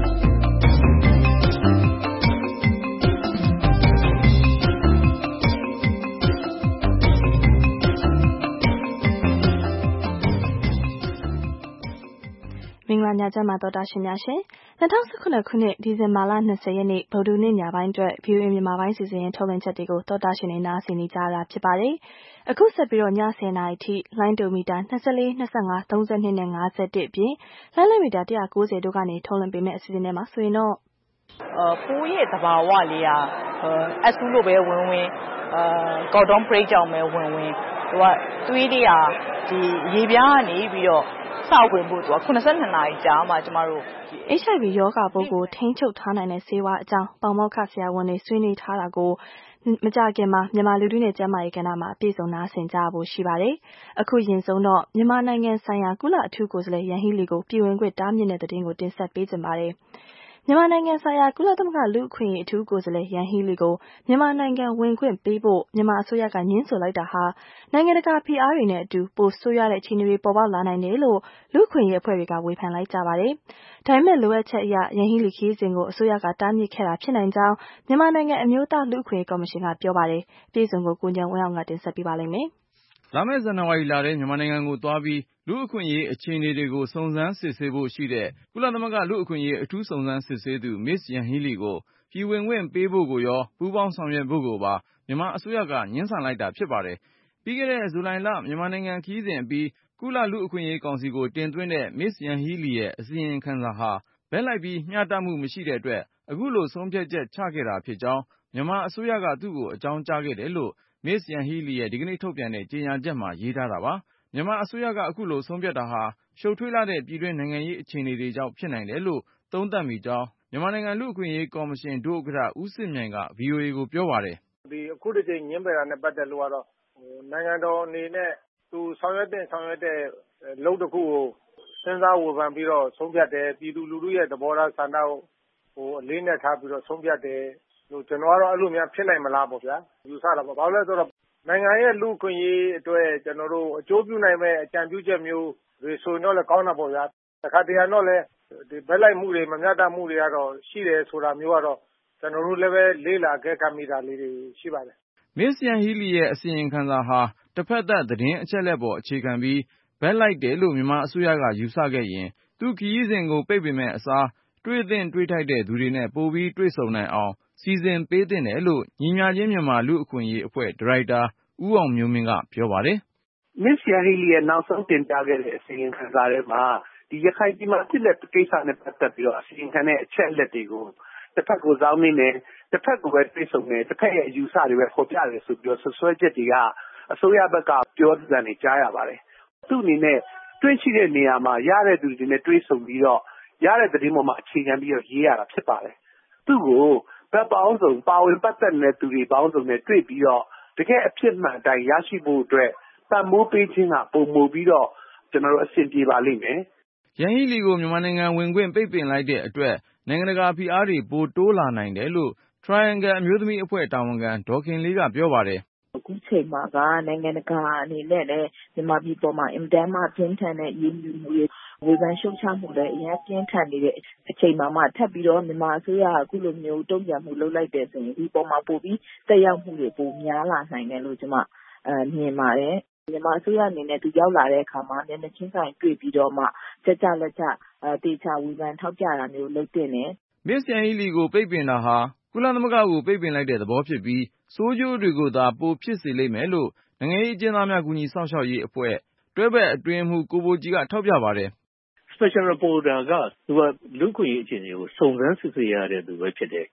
မင်္ဂလာညချမ်းပါသောတာရှင်များရှင်။၂၀၁၇ ခုနှစ်ဒီဇင်ဘာလ၂၀ရက်နေ့ဗုဒ္ဓဟူးနေ့ညပိုင်းအတွက် ဗွီအိုအေမြန်မာပိုင်းစီစဉ်ထုတ်လွှင့်ချက်တွေကိုသောတာရှင်တွေနားဆင်နေကြတာဖြစ်ပါတယ်။အခုဆက်ပြီးတော့ည၁၀နာရီထိလိုင်းဒိုမီတာ၂၄၊ ၂၅၊ ၃၂နဲ့၅၁အပြင်လိုင်းလည်မီတာ၁၉၀တို့ကနေထုတ်လွှင့်ပေးမယ့်အစီအစဉ်ထဲမှာဆိုရင်တော့ပိုးရဲ့သဘာဝလေးကအဆူလို့ပဲဝင်ဝင်ကော်တွန်းပရိတ်ကြောင့်ပဲဝင်ဝင်သူကသွေးလေးဟာဒီရေပြားကနေပြီးတော့စဝင်ဖို့သူကခုနစ်ဆယ့်နှစ်နာရီကြာမှကျမတို့ H I V ရောဂါပိုးကိုထိန်းချုပ်ထားနိုင်တဲ့ဆေးဝါးအကြောင်းပေါမောက္ခဆရာဝန်တွေဆွေးနွေးထားတာကိုမကြာခင်မှာမြန်မာလူထုနဲ့ကျန်းမာရေးကဏ္ဍမှာအပြည့်စုံနားဆင်ကြဖို့ရှိပါတယ်။အခုရင်ဆုံးတော့မြန်မာနိုင်ငံဆိုင်ရာကုလအထူးကိုယ်စားလှယ်ယန်ဟီးလီကိုပြည်ဝင်ခွင့်တားမြစ်တဲ့သတင်းကိုတင်ဆက်ပေးကြပါမယ်။မြန်မာနိုင်ငံဆိုင်ရာကုလသမဂ္ဂလူ့အခွင့်အရေးအထူးကိုယ်စားလှယ်ယန်ဟီးလီကိုမြန်မာနိုင်ငံဝင်ခွင့်ပေးဖို့မြန်မာအစိုးရကငြင်းဆိုလိုက်တာဟာနိုင်ငံတကာဖိအားတွေနဲ့အတူပိုဆိုးရွားတဲ့အခြေအနေတွေပေါ်ပေါက်လာနိုင်တယ်လို့လူ့အခွင့်အရေးအဖွဲ့တွေကဝေဖန်လိုက်ကြပါတယ်။ဒါပေမဲ့လိုအပ်ချက်အရယန်ဟီးလီခရီးစဉ်ကိုအစိုးရကတားမြစ်ခဲ့တာဖြစ်နိုင်ကြောင်းမြန်မာနိုင်ငံအမျိုးသားလူ့အခွင့်အရေးကော်မရှင်ကပြောပါတယ်။ပြည်စုံကိုကိုဉာဏ်ဝင်းအောင်ကတင်ဆက်ပေးပါလိမ့်မယ်။လာမယ့်ဇန်နဝါရီလထဲမြန်မာနိုင်ငံကိုသွားပြီးလူ့အခွင့်အရေးအခြေအနေတွေကိုစုံစမ်းစစ်ဆေးဖို့ရှိတဲ့ကုလသမဂ္ဂလူ့အခွင့်အရေးအထူးစုံစမ်းစစ်ဆေးသူ Miss Yanghee Lee ကိုပြည်ဝင်ခွင့်ပေးဖို့ကိုရောပူးပေါင်းဆောင်ရွက်ဖို့ကိုပါမြန်မာအစိုးရကငြင်းဆန်လိုက်တာဖြစ်ပါတယ်။ပြီးခဲ့တဲ့ဇူလိုင်လမြန်မာနိုင်ငံခရီးစဉ်အပြီးကုလလူ့အခွင့်အရေးကောင်စီကိုတင်သွင်းတဲ့ Miss Yanghee Lee ရဲ့အစီရင်ခံစာဟာဘက်လိုက်ပြီးမျှတမှုမရှိတဲ့အတွက်အခုလိုဆုံးဖြတ်ချက်ချခဲ့တာဖြစ်ကြောင်းမြန်မာအစိုးရကသူ့ကိုအကြောင်းကြားခဲ့တယ်လို့ Miss Yanghee Lee ရဲ့ဒီကနေ့ထုတ်ပြန်တဲ့ကြေညာချက်မှာရေးထားတာပါ။မြန်မာအစိုးရကအခုလိုဆုံးဖြတ်တာဟာရှုပ်ထွေးလာတဲ့ပြည်တွင်းနိုင်ငံရေးအခြေအနေတွေကြောင့်ဖြစ်နိုင်တယ်လို့သုံးသပ်မိကြောင်းမြန်မာနိုင်ငံလူ့အခွင့်အရေးကော်မရှင်ဒုဥက္ကဋ္ဌဦးစစ်မြိုင်က ဗွီအိုအေကိုပြောပါတယ်။ဒီအခုတစ်ချိန်ငင်းပယ်တာနဲ့ပတ်သက်လို့ကတော့နိုင်ငံတော်အနေနဲ့သူဆောင်ရွက်တဲ့ဆောင်ရွက်တဲ့လုပ်တစ်ခုကိုစဉ်းစားဝေဖန်ပြီးတော့ဆုံးဖြတ်တယ်ပြည်သူလူထုရဲ့သဘောထားဆန္ဒကိုဟိုအလေးနဲ့ထားပြီးတော့ဆုံးဖြတ်တယ်လို့ကျွန်တော်ကတော့အဲ့လိုများဖြစ်နိုင်မလားပေါ့ဗျာယူဆတာပေါ့ဘာလို့လဲဆိုတော့နိုင်ငံရဲ့လူ့အခွင့်အရေးအတွက်ကျွန်တော်တို့အကျိုးပြုနိုင်မဲ့အကြံပြုချက်မျိုးတွေဆိုရင်တော့လည်းကောင်းတာပေါ့ဗျာတခါတရံတော့လည်းဒီဘက်လိုက်မှုတွေမမျှတမှုတွေကတော့ရှိတယ်ဆိုတာမျိုးကတော့ကျွန်တော်တို့လည်းပဲလေးလာခဲ့ခံမိတာလေးတွေရှိပါတယ်။ Miss Yanghee Lee ရဲ့အစီရင်ခံစာဟာတစ်ဖက်သက်သတင်းအချက်အလက်ပေါ်အခြေခံပြီးဘက်လိုက်တယ်လို့မြန်မာအစိုးရကယူဆခဲ့ရင်သူခရီးစဉ်ကိုပိတ်ပင်မဲ့အစားတွေ့သင့်တွေ့ထိုက်တဲ့သူတွေနဲ့ပိုပြီးတွေ့ဆုံနိုင်အောင်စီစဉ်ပေးသင့်တယ်လို့ညီမျှခြင်းမြန်မာလူ့အခွင့်အရေးအဖွဲ့ဒါရိုက်တာဦးအောင်မျိုးမင်းကပြောပါတယ်။ Miss Yanghee Lee ရဲ့နောက်ဆုံးတင်ပြခဲ့တဲ့အစီရင်ခံစာထဲမှာဒီရခိုင်ပြည်မှာဖြစ်တဲ့ကိစ္စနဲ့ပတ်သက်ပြီးတော့အစီရင်ခံတဲ့အချက်အလက်တွေကိုတစ်ဖက်ကိုစောင်းနေတယ်တစ်ဖက်ကိုပဲတွေ့ဆုံတယ်တစ်ဖက်ရဲ့အယူဆတွေပဲဖော်ပြတယ်ဆိုပြီးတော့ဆွဆွဲချက်တွေကအစိုးရဘက်ကပြောသံတွေကြားရပါတယ်သူ့အနေနဲ့တွေ့ရှိတဲ့နေရာမှာရတဲ့သူတွေနဲ့တွေ့ဆုံပြီးတော့ရတဲ့သတင်းပေါ်မှာအခြေခံပြီးတော့ရေးရတာဖြစ်ပါတယ်သူ့ကိုဘက်ပေါင်းစုံပါဝင်ပတ်သက်တဲ့သူတွေပေါင်းစုံနဲ့တွေ့ပြီးတော့တကယ်အဖြစ်မှန်တိုင်းရရှိဖို့အတွက်ပံ့ပိုးပေးခြင်းကပုံမူပြီးတော့ကျွန်တော်တို့အဆင်ပြေပါလိမ့်မယ်။ယန်ဟီလီကိုမြန်မာနိုင်ငံဝင်ခွင့်ပိတ်ပင်လိုက်တဲ့အတွက်နိုင်ငံတကာဖိအားတွေပိုတိုးလာနိုင်တယ်လို့ Triangle အမျိုးသမီးအဖွဲ့တာဝန်ခံဒေါ်ခင်လေးကပြောပါတယ်။အခုချိန်မှာကနိုင်ငံတကာအနေနဲ့လည်းမြန်မာပြည်ပေါ်မှာအင်တန်မှပြင်းထန်တဲ့ရင်းနှီးမှုတွေဝေဖန်ရှုတ်ချမှုတွေအများပြင်းထန်နေတဲ့အချိန်မှာမှထပ်ပြီးတော့မြန်မာအစိုးရကအခုလိုမျိုးတုံ့ပြန်မှုလုပ်လိုက်တဲ့ဆိုရင်ဒီပေါ်မှာပိုပြီးတက်ရောက်မှုတွေပိုများလာနိုင်တယ်လို့ကျွန်မအဲမြင်ပါတယ်မြန်မာအစိုးရအနေနဲ့သူရောက်လာတဲ့အခါမှာမျက်နှာချင်းဆိုင်တွေ့ပြီးတော့မှကြကြလက်ကြတေချာဝေဖန်ထောက်ပြတာမျိုးလုပ်တင်တယ်။ Miss Yanghee Leeကိုပိတ်ပင်တာဟာကုလသမဂ္ဂကိုပိတ်ပင်လိုက်တဲ့သဘောဖြစ်ပြီးဆိုးကျိုးတွေကိုသာပိုဖြစ်စေလိမ့်မယ်လို့နိုင်ငံရေးအကျဉ်းသားများကူညီစောင့်ရှောက်ရေးအဖွဲ့တွဲဘက်အတွင်းမှုကိုဘိုကြီးကထောက်ပြပါတယ်။ Special Reporter ကသူကလူ့အခွင့်အရေးအခြေအနေကိုစုံစမ်းစစ်ဆေးရတဲ့သူပဲဖြစ်တယ်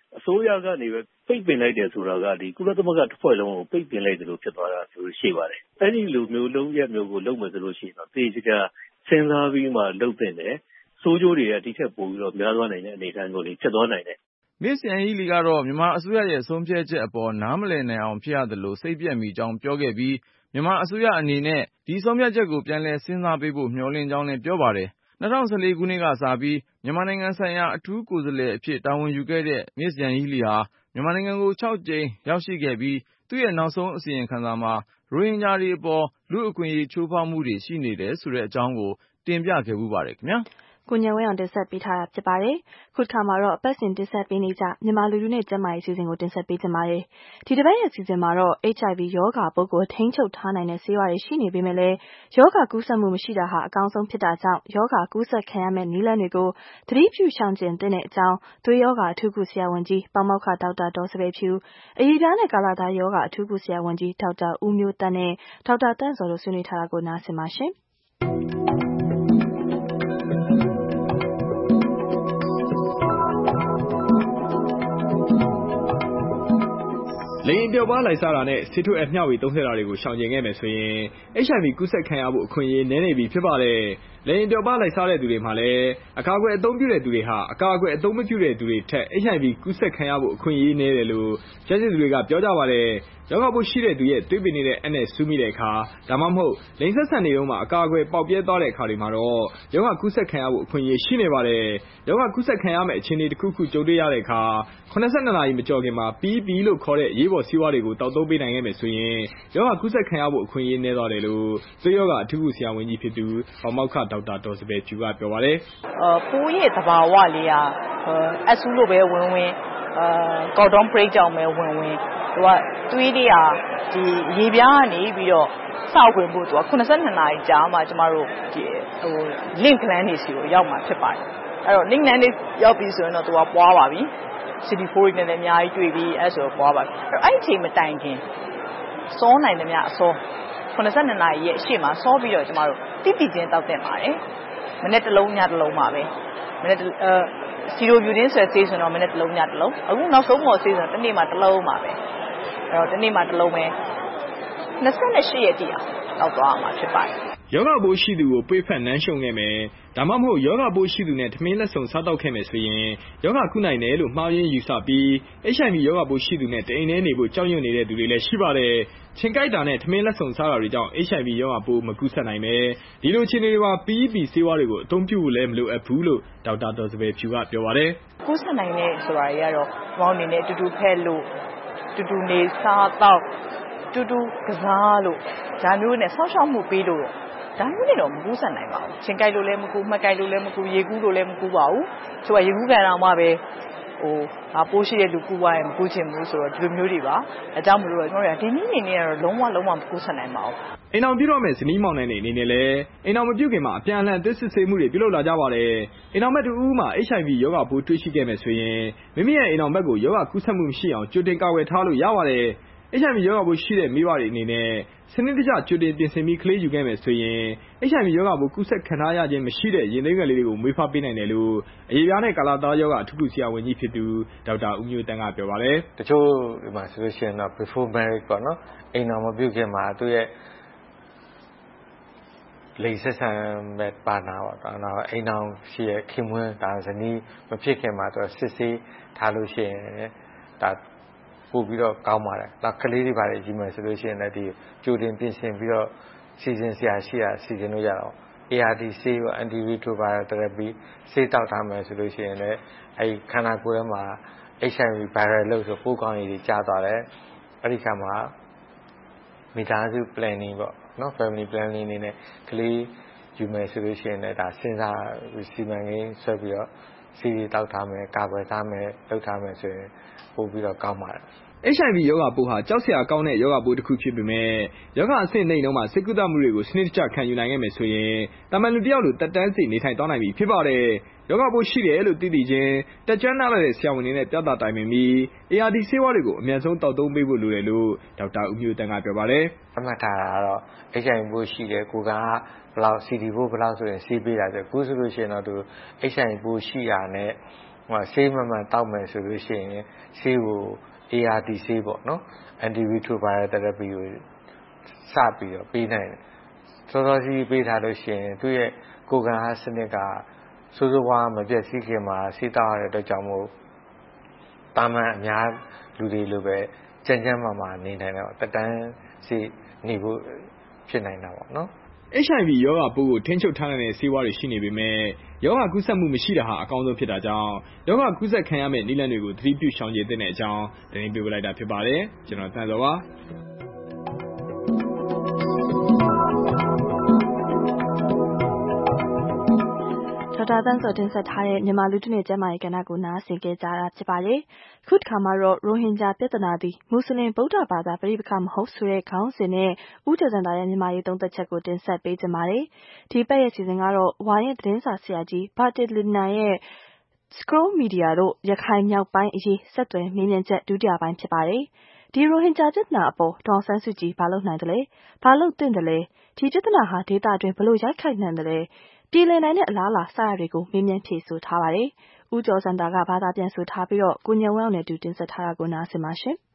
အစိုးရကနေပဲပိတ်ပင်လိုက်တယ်ဆိုတာကဒီကုလသမဂ္ဂတစ်ဖွဲ့လုံးကိုပိတ်ပင်လိုက်တယ်လို့ဖြစ်သွားတာဆိုရှိပါတယ်။အဲ့ဒီလိုမျိုးလုံးရက်မျိုးကိုလုပ်မယ်ဆိုလို့ရှိရင်တော့တေချာစဉ်းစားပြီးမှလုပ်တဲ့နဲ့စိုးကျိုးတွေကဒီထက်ပိုပြီးတော့များသွားနိုင်တဲ့အနေအထားမျိုးတွေဖြစ်သွားနိုင်တယ်။ Miss Yanghee Lee ကတော့မြန်မာအစိုးရရဲ့ဆုံးဖြတ်ချက်အပေါ်နားမလည်နိုင်အောင်ဖြစ်ရတယ်လို့စိတ်ပြက်မိကြောင်းပြောခဲ့ပြီးမြန်မာအစိုးရအနေနဲ့ဒီဆုံးဖြတ်ချက်ကိုပြန်လည်စဉ်းစားပေးဖို့မျှော်လင့်ကြောင်းလည်းပြောပါတယ်။၂၀၁၄ခုနှစ်ကစပြီးမြန်မာနိုင်ငံဆိုင်ရာအထူးကိုယ်စားလှယ်အဖြစ်တာဝန်ယူခဲ့တဲ့ Miss Yanghee Lee ဟာမြန်မာနိုင်ငံကိုခြောက်ကြိမ်ရောက်ရှိခဲ့ပြီးသူ့ရဲ့နောက်ဆုံးအစီရင်ခံစာမှာရိုဟင်ဂျာတွေအပေါ်လူ့အခွင့်အရေးချိုးဖောက်မှုတွေရှိနေတယ်ဆိုတဲ့အကြောင်းကိုတင်ပြခဲ့ဘူးပါတယ်ခင်ဗျာ။ကိုဉာဏ်ဝင်းအောင်တင်ဆက်ပေးထားတာဖြစ်ပါတယ်။ခုတစ်ခါမှာတော့အပတ်စဉ်တင်ဆက်ပေးနေကြမြန်မာလူထုနဲ့ကျန်းမာရေးအစီအစဉ်ကိုတင်ဆက်ပေးကြပါမယ်။ဒီတစ်ပတ်ရဲ့အစီအစဉ်မှာတော့ H I V ရောဂါပိုးကိုထိန်းချုပ်ထားနိုင်တဲ့ဆေးဝါးတွေရှိနေပေမဲ့လည်းရောဂါကူးစက်မှုမရှိတာဟာအကောင်းဆုံးဖြစ်တာကြောင့်ရောဂါကူးစက်ခံရမယ့်နည်းလမ်းတွေကိုသတိပြုရှောင်ကျဉ်သင့်တဲ့အကြောင်းသွေးရောဂါအထူးကုဆရာဝန်ကြီးပေါမောက္ခဒေါက်တာဒေါ်စပယ်ဖြူအရေးပြားနဲ့ကာလသားရောဂါအထူးကုဆရာဝန်ကြီးဒေါက်တာဦးမျိုးသန့်နဲ့ဒေါက်တာတန့်စောတို့ဆွေးနွေးထားတာကိုနားဆင်ပါရှင်။လေယာဉ်ပျော်ပါးလိုက်စားတာနဲ့ဆေးထိုးအမျှဝေသုံးစွဲတာတွေကိုရှောင်ကျဉ်ခဲ့မယ်ဆိုရင် H I V ကူးစက်ခံရဖို့အခွင့်အရေးနည်းနေပြီဖြစ်ပါတယ်။လေယာဉ်ပျော်ပါးလိုက်စားတဲ့သူတွေမှာလည်းအကာအကွယ်အသုံးပြုတဲ့သူတွေဟာအကာအကွယ်အသုံးမပြုတဲ့သူတွေထက် H I V ကူးစက်ခံရဖို့အခွင့်အရေးနည်းတယ်လို့ကျွမ်းကျင်သူတွေကပြောကြပါတယ်။ရောဂါပိုးရှိတဲ့သူရဲ့သွေးပင်တွေနဲ့အက်နဲ့စူးမိတဲ့အခါဒါမှမဟုတ်လိင်ဆက်ဆံနေတုန်းမှာအကာအကွယ်ပေါက်ပြဲသွားတဲ့အခါတွေမှာတော့ရောဂါကူးစက်ခံရဖို့အခွင့်အရေးရှိနေပါတယ်။ရောဂါကူးစက်ခံရမယ့်အခြေအနေတစ်ခုခုကြုံတွေ့ရတဲ့အခါခုနစ်ဆယ့်နှစ်နာရီမကျော်ခင်မှာ P E P လို့ခေါ်တဲ့ရေးပေါ်ဆေးဝါးတွေကိုတောက်သုံးပေးနိုင်ခဲ့မယ်ဆိုရင်ရောဂါကူးစက်ခံရဖို့အခွင့်အရေးနည်းသွားတယ်လို့သွေးရောဂါအထူးကုဆရာဝန်ကြီးဖြစ်သူပေါမောက္ခဒေါက်တာဒေါ်စပယ်ဖြူကပြောပါတယ်။အာပိုးရဲ့သဘာဝလေးကအဆူလို့ပဲဝင်ဝင်အာကော်ဒွန်ဘရိတ်ကြောင့်ပဲဝင်ဝင်သူကသွေးလေးဟာဒီရေပြားကနေပြီးတော့စောက်ဝင်ဖို့သူကခုနစ်ဆယ့်နှစ်နာရီကြာမှကျမတို့ဒီဟို link gland တွေစီကိုရောက်မှာဖြစ်ပါတယ်အဲ့တော့ link gland တွေရောက်ပြီဆိုရင်တော့သူကပွားပါပြီ C D four တွေနဲ့အများကြီးတွေ့ပြီးအဲ့ဆိုပွားပါပြီအဲ့အဲ့ချိန်မတိုင်ခင်စောနိုင်တယ်များအစောခုနစ်ဆယ့်နှစ်နာရီရဲ့အရှိမစောပြီးတော့ကျမတို့တိတိကျင်းတောက်တင်ပါတယ်မနေ့တစ်လုံးညတစ်လုံးပါပဲမနေ့အဲစီရိုဗျူတင်းဆွဲဆေးဆိုတော့မနေ့တစ်လုံးညတစ်လုံးအခုနောက်ဆုံးပေါ်ဆေးဆိုတော့တစ်နေ့မှတစ်လုံးပါပဲအဲ့တော့တစ်နေ့မှတစ်လုံးပဲနှစ်ဆယ့်ရှစ်ရက်တည်းအောင်တောက်သွားမှာဖြစ်ပါတယ်ယောဂပိုးရှိသူကိုပွေးဖက်နှမ်းရှုံခဲ့မယ်ဒါမှမဟုတ်ယောဂပိုးရှိသူနဲ့ထမင်းလက်ဆောင်စားတောက်ခဲ့မယ်ဆိုရင်ယောဂကုနိုင်တယ်လို့မှားယွင်းယူဆပြီး H I V ယောဂပိုးရှိသူနဲ့တအိမ်ထဲနေဖို့ကြောက်ရွံ့နေတဲ့သူတွေလည်းရှိပါတယ်ချင်းကြိုက်တာနဲ့ထမင်းလက်ဆောင်စားတာတွေကြောင့် H I V ယောဂပိုးမကူးစက်နိုင်ပဲဒီလိုအခြေအနေတွေမှာ P E P ဆေးဝါးတွေကိုအသုံးပြုဖို့လည်းမလိုအပ်ဘူးလို့ဒေါက်တာဒေါ်စပယ်ဖြူကပြောပါတယ်ကူးစက်နိုင်တဲ့ဆိုတာတွေကတော့ဘောင်းအနေနဲ့တူတူဖက်လို့တူတူနေစားတော့တူတူကစားလို့ဒါမျိုးနဲ့ဆောက်ရှောက်မှုပေးလို့ဒါမျိုးနဲ့တော့မကူးစက်နိုင်ပါဘူးချင်းကြိုက်လို့လည်းမကူမှတ်ကြိုက်လို့လည်းမကူရေကူးလို့လည်းမကူပါဘူးဆိုတော့ရေကူးကန်အောင်မှပဲဟိုဟာပိုးရှိတဲ့လူကူသွားရင်မကူချင်ဘူးဆိုတော့ဒီလိုမျိုးတွေပါအကြောင်းမလို့ကျွန်တော်တို့ကဒီနည်းနေနေတော့လုံးဝလုံးဝမကူဆက်နိုင်ပါဘူးအိမ်အောင်ပြုတော့မဲ့ဇနီးမောင်နှံတွေအနေနဲ့လည်းအိမ်အောင်မပြုတ်ခင်မှာအပြန်အလှန်သစ်စစ်ဆေးမှုတွေပြုလုပ်လာကြပါတယ်အိမ်အောင်မက်တူဦးမှာ H I V ရောဂါပိုးတွေ့ရှိခဲ့မယ်ဆိုရင်မိမိရဲ့အိမ်အောင်မက်ကိုရောဂါကူးစက်မှုမရှိအောင်ကြိုတင်ကာကွယ်ထားလို့ရပါတယ်H I V ရောဂါပိုးရှိတဲ့မိဘတွေအနေနဲ့စနစ်တကျကြိုတင်ပြင်ဆင်ပြီးကလေးယူခဲ့မယ်ဆိုရင် H I V ရောဂါပိုးကူးစက်ခံထားရခြင်းမရှိတဲ့ရင်သွေးငယ်လေးတွေကိုမွေးဖွားပေးနိုင်တယ်လို့အရေးပြားနဲ့ကာလသားရောဂါအထူးကုဆရာဝန်ကြီးဖြစ်သူဒေါက်တာဦးမျိုးတန်းကပြောပါတယ်တချို့ဒီမှာဆိုလို့ရှိရင်တော့ before marriage ပေါ့နော်အိမ်တော်မပြုတ်ခင်မှာသူ့ရဲ့လိင်ဆက်ဆံမဲ့ပါနာပေါ့ဒါတော့အိမ်တော်ရှိရဲ့ခင်မွန်းဒါဇနီးမဖြစ်ခင်မှာသူစစ်ဆေးထားလို့ရှိရင်ဒါပို့ပြီးတော့ကောင်းပါတယ်။နောက်ကလေးတွေပါတယ်ကြီးမယ်ဆိုလို့ရှိရင်လည်းဒီကြိုတင်ပြင်ဆင်ပြီးတော့စီစဉ်စရာရှိတာစီစဉ်လို့ရတော့ A R T ဆေးရော antiretroviral therapy ဆေးတောက်ထားမယ်ဆိုလို့ရှိရင်လည်းအဲဒီခန္ဓာကိုယ်ထဲမှာ H I V viral လို့ဆိုပိုးကောင်းရည်တွေကျသွားတယ်။အဲဒီခါမှာမိသားစု planning ပေါ့နော် family planning နေနဲ့ကလေးယူမယ်ဆိုလို့ရှိရင်လည်းဒါစဉ်းစားစီမံကိန်းဆွဲပြီးတော့စီးရီတောက်ထားမယ်ကာကွယ်ထားမယ်လုပ်ထားမယ်ဆိုရင်ပို့ပြီးတော့ကောင်းပါတယ် H I V ရောဂါပိုးဟာကြောက်စရာကောင်းတဲ့ရောဂါပိုးတစ်ခုဖြစ်ပေမဲ့ရောဂါအဆင့်နှိမ်နှုံးမှာစိတ်ကူးတမှုတွေကိုစနစ်တကျခံယူနိုင်ခဲ့မယ်ဆိုရင်တာမန်လူတစ်ယောက်လိုတက်တန်းစီနေထိုင်သွားနိုင်ပြီဖြစ်ပါတယ်။ရောဂါပိုးရှိတယ်လို့သိသိချင်းတက်ကြွနားတဲ့ဆရာဝန်တွေနဲ့ပြသတိုင်ပင်ပြီး A R T ဆေးဝါးတွေကိုအမြန်ဆုံးတောက်သုံးပေးဖို့လိုတယ်လို့ဒေါက်တာဦးမျိုးတန်းကပြောပါတယ်။အမှတ်ထားတာကတော့ H I V ပိုးရှိတယ်ကိုကဘလောက် C D ပိုးဘလောက်ဆိုရင်ဆေးပေးတာဆိုအခုဆိုလို့ရှိရင်တော့သူ H I V ပိုးရှိတာနဲ့ဟိုဆေးမှန်မှန်တောက်မယ်ဆိုလို့ရှိရင်ဆေးကို A R T ဆေးပေါ့နော် antiretroviral therapy ကိုစပြီးတော့ပေးနိုင်တယ်စောစောစီးပေးထားလို့ရှိရင်သူ့ရဲ့ကိုယ်ခံအားစနစ်ကစိုးစိုးဝါးမပြည့်စည်ခင်မှာဆေးတောက်ရတဲ့အတွက်ကြောင့်မို့တာမန်အများလူတွေလိုပဲကြမ်းကြမ်းမာမာနေနိုင်တယ်တက်တန်းစီနေဖို့ဖြစ်နိုင်တာပေါ့နော် H I V ရောဂါပိုးကိုထိန်းချုပ်ထားနိုင်တဲ့ဆေးဝါးတွေရှိနေပေမဲ့ရောဂါကူးစက်မှုမရှိတာဟာအကောင်းဆုံးဖြစ်တာကြောင့်ရောဂါကူးစက်ခံရမယ့်နည်းလမ်းတွေကိုသတိပြုရှောင်ကျဉ်သင့်တဲ့အကြောင်းတင်ပြပေးလိုက်တာဖြစ်ပါတယ်ကျွန်တော်တန်စောပါဒေါက်တာတန်းစောတင်ဆက်ထားတဲ့မြန်မာလူထုနဲ့ကျန်းမာရေးကဏ္ဍကိုနားဆင်ကြကြတာဖြစ်ပါတယ်။ခုတစ်ခါမှာတော့ရိုဟင်ဂျာပြဿနာသည်မွတ်စလင်ဗုဒ္ဓဘာသာပဋိပက္ခမဟုတ်ဆိုတဲ့ခေါင်းစဉ်နဲ့ဦးကျော်စံသာရဲ့မြန်မာရေးသုံးသပ်ချက်ကိုတင်ဆက်ပေးကြပါမယ်။ဒီပတ်ရဲ့စီစဉ်ကတော့ဝါရင်သတင်းစာဆရာကြီးဘာတီလီနာရဲ့ Scroll Media တို့ရခိုင်မြောက်ပိုင်းအရေးဆက်သွယ်မေးမြန်းချက်ဒုတိယပိုင်းဖြစ်ပါတယ်။ဒီရိုဟင်ဂျာပြဿနာအပေါ်ဒေါ်ဆန်းစုကြည်ဘာလုပ်နိုင်တယ်လဲ။ဘာလုပ်သင့်တယ်လဲ။ဒီပြဿနာဟာဒေသအတွင်းဘလို့ရိုက်ခိုက်နိုင်တယ်လဲ။ပြည်လည်နိုင်တဲ့အလားအလာစရတွေကိုမေးမြန်းဖြေဆိုထားပါတယ်။ဦးကျော်စံတာကဘာသာပြန်ဆိုထားပြီးတော့ကိုညံဝင်းအောင်နဲ့တူတင်ဆက်ထားတာကိုနားဆင်ပါရှင်။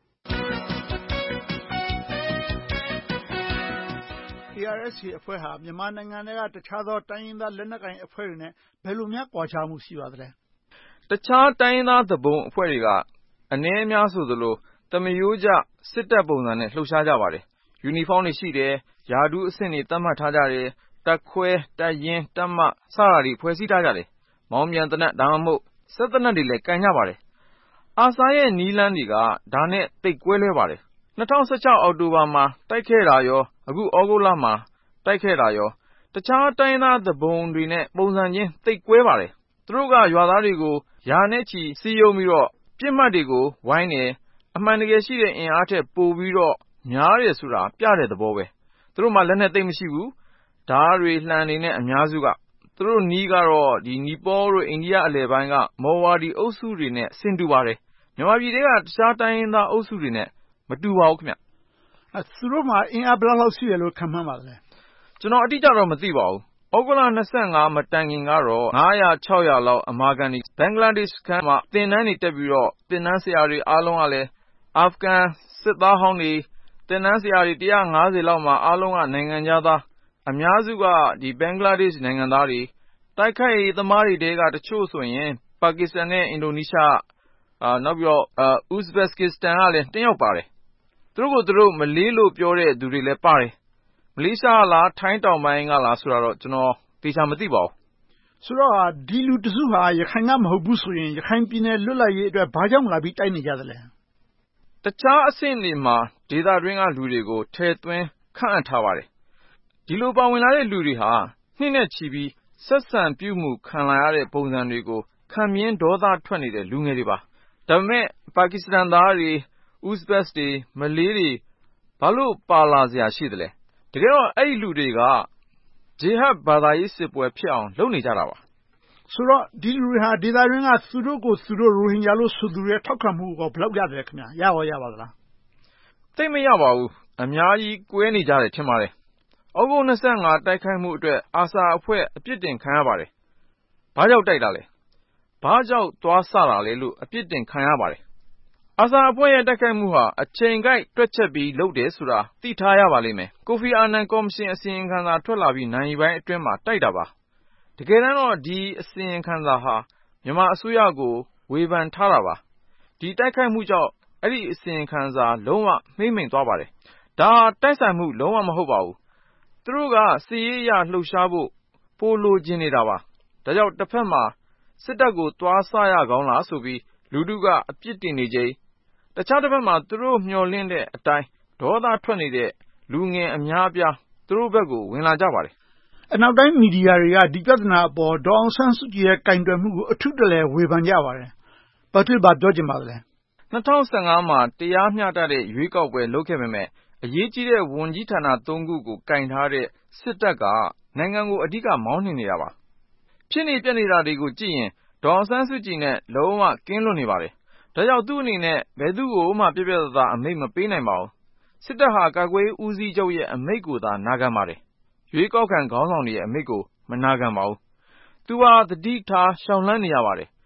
A R S A အဖွဲ့ဟာမြန်မာနိုင်ငံထဲကတခြားသောတိုင်းရင်းသားလက်နက်ကိုင်အဖွဲ့တွေနဲ့ဘယ်လိုများကွာခြားမှုရှိပါသလဲ။တခြားတိုင်းရင်းသားသဘုံအဖွဲ့တွေကအနည်းအများဆိုသလိုတမယိုးကျစစ်တပ်ပုံစံနဲ့လှုပ်ရှားကြပါတယ်။ယူနီဖောင်းတွေရှိတယ်၊ယာဒူးအဆင့်တွေသတ်မှတ်ထားကြတယ်။တပ်ခွဲတပ်ရင်းတပ်မစတာတွေဖွဲ့စည်းထားကြတယ်။မောင်းပြန်တနက်ဒါမှမဟုတ်စက်တနက်တွေလည်းကင်ကြပါတယ်။အာဆာရဲ့နီးလန်းတွေကဒါနဲ့တိတ်ကွဲလွဲပါတယ်။၂၀၁၆အောက်တိုဘာမှာတိုက်ခဲ့တာရောအခုဩဂုတ်လမှာတိုက်ခဲ့တာရောတခြားတိုင်းသားသဘုံတွေနဲ့ပုံစံချင်းတိတ်ကွဲပါတယ်။သူတို့ကရွာသားတွေကိုယာနဲ့ချီစီးယုံပြီးတော့ပြစ်မှတ်တွေကိုဝိုင်းတယ်အမှန်တကယ်ရှိတဲ့အင်အားထက်ပိုပြီးတော့များတယ်ဆိုတာပြတဲ့သဘောပဲ။သူတို့မှလက်နဲ့တိတ်မရှိဘူးဓားတွေလှံတွေနဲ့အများစုကသူတို့နီးကတော့ဒီနီပေါတို့အိန္ဒိယအလယ်ပိုင်းကမော်ဝါဒီအုပ်စုတွေနဲ့ဆင်တူပါတယ်မြန်မာပြည်တွေကတခြားတိုင်းရင်းသားအုပ်စုတွေနဲ့မတူပါဘူးခင်ဗျအဲသူတို့မှာအင်အားဘယ်လောက်ရှိတယ်လို့ခန့်မှန်းပါသလဲကျွန်တော်အတိအကျတော့မသိပါဘူးဩဂုတ်လ၂၅မတိုင်ခင်ကတော့၅၀၀ ၆၀၀လောက်အမာခံဒီဘင်္ဂလားဒေ့ရှ်ခန်းမှာသင်တန်းတွေတက်ပြီးတော့သင်တန်းဆရာတွေအားလုံးကလည်းအာဖဂန်စစ်သားဟောင်းတွေသင်တန်းဆရာတွေ၁၅၀လောက်မှာအားလုံးကနိုင်ငံခြားသားအများစုကဒီဘင်္ဂလားဒေ့ရှ်နိုင်ငံသားတွေတိုက်ခိုက်ရေးသမားတွေတဲကတချို့ဆိုရင်ပါကစ္စတန်နဲ့အင်ဒိုနီးရှားအာနောက်ပြီးတော့ဥဇဘက်ကစ္စတန်ကလည်းတစ်ယောက်ပါတယ်သူတို့ကိုသူတို့မလေးလို့ပြောတဲ့သူတွေလည်းပါတယ်မလေးရှားလားထိုင်းတောင်ပိုင်းကလားဆိုတော့ကျွန်တော်သေချာမသိပါဘူးဆိုတော့ဒီလူတစုဟာရခိုင်ကမဟုတ်ဘူးဆိုရင်ရခိုင်ပြည်နယ်လွတ်လပ်ရေးအတွက်ဘာကြောင့်လာပြီးတိုက်နေကြသလဲတခြားအဆင့်တွေမှာဒေသတွင်းကလူတွေကိုထဲသွင်းခန့်အပ်ထားပါတယ်ဒီလိုပါဝင်လာတဲ့လူတွေဟာနှစ်နဲ့ချီပြီးဆက်ဆံပြုမှုခံလာရတဲ့ပုံစံတွေကိုခံမြင်ဒေါသထွက်နေတဲ့လူငယ်တွေပါဒါပေမဲ့ပါကစ္စတန်သားတွေဥဇဘက်တွေမလေးတွေဘာလို့ပါလာစရာရှိသလဲတကယ်တော့အဲ့ဒီလူတွေကဂျီဟတ်ဘာသာရေးစစ်ပွဲဖြစ်အောင်လုပ်နေကြတာပါဆိုတော့ဒီလူတွေဟာဒေသတွင်းကသူတို့ကိုသူတို့ရိုဟင်ဂျာလို့ဆိုသူတွေထောက်ခံမှုကိုဘယ်လောက်ရတယ်ခင်ဗျာရပါရပါသလားသိမရပါဘူးအများကြီးကွဲနေကြတယ်ထင်ပါတယ်ဩဂုတ်၂၅တိုက်ခိုက်မှုအတွက်အာဆာအဖွဲ့အပြစ်တင်ခံရပါတယ်ဘာကြောင့်တိုက်တာလဲဘာကြောင့်သွားဆတာလဲလို့အပြစ်တင်ခံရပါတယ်အာဆာအဖွဲ့ရဲ့တိုက်ခိုက်မှုဟာအချိန်ကိုက်တွက်ချက်ပြီးလုပ်တယ်ဆိုတာသိထားရပါလိမ့်မယ်ကိုဖီအာနန်ကော်မရှင်အစီရင်ခံစာထွက်လာပြီးနိုင်ပိုင်းအတွင်းမှာတိုက်တာပါတကယ်တမ်းတော့ဒီအစီရင်ခံစာဟာမြန်မာအစိုးရကိုဝေဖန်ထားတာပါဒီတိုက်ခိုက်မှုကြောင့်အဲ့ဒီအစီရင်ခံစာလုံးဝမှိမ့်မိန်သွားပါတယ်ဒါတိုက်ဆိုင်မှုလုံးဝမဟုတ်ပါဘူးသူတို့ကစစ်ရေးအရလှုပ်ရှားဖို့ပိုလိုချင်နေတာပါဒါကြောင့်တစ်ဖက်မှာစစ်တပ်ကိုတွားဆရကောင်းလားဆိုပြီးလူထုကအပြစ်တင်နေကြတခြားတစ်ဖက်မှာသူတို့မျှော်လင့်တဲ့အတိုင်းဒေါသထွက်နေတဲ့လူငယ်အများအပြားသူတို့ဘက်ကိုဝင်လာကြပါတယ်အနောက်တိုင်းမီဒီယာတွေကဒီပြဿနာအပေါ်ဒေါအောင်ဆန်းစုကြည်ရဲ့ကင်တွယ်မှုကိုအထူးတလဲဝေဖန်ကြပါတယ်ဘာဖြစ်ပါပြောချင်ပါလဲ၂၀၁၅မှာတရားမျှတတဲ့ရွေးကောက်ပွဲလုပ်ခဲ့ပေမဲ့အရေးကြီးတဲ့ဝန်ကြီးဌာနသုံးခုကိုကင်ထားတဲ့စစ်တပ်ကနိုင်ငံကိုအဓိကမောင်းနှင်နေတာပါဖြစ်နေပြနေတာတွေကိုကြည့်ရင်ဒေါအောင်ဆန်းစုကြည်နဲ့လုံးဝကင်းလွတ်နေပါတယ်ဒါကြောင့်သူ့အနေနဲ့ဘယ်သူ့ကိုမှပြပြသားသားအမိန့်မပေးနိုင်ပါဘူးစစ်တပ်ဟာကာကွယ်ဦးစီးချုပ်ရဲ့အမိန့်ကိုသာနာခံပါတယ်ရွေးကောက်ခံခေါင်းဆောင်တွေရဲ့အမိန့်ကိုမနာခံပါဘူးသူဟာသတိထားရှောင်လန်းနေရပါတယ်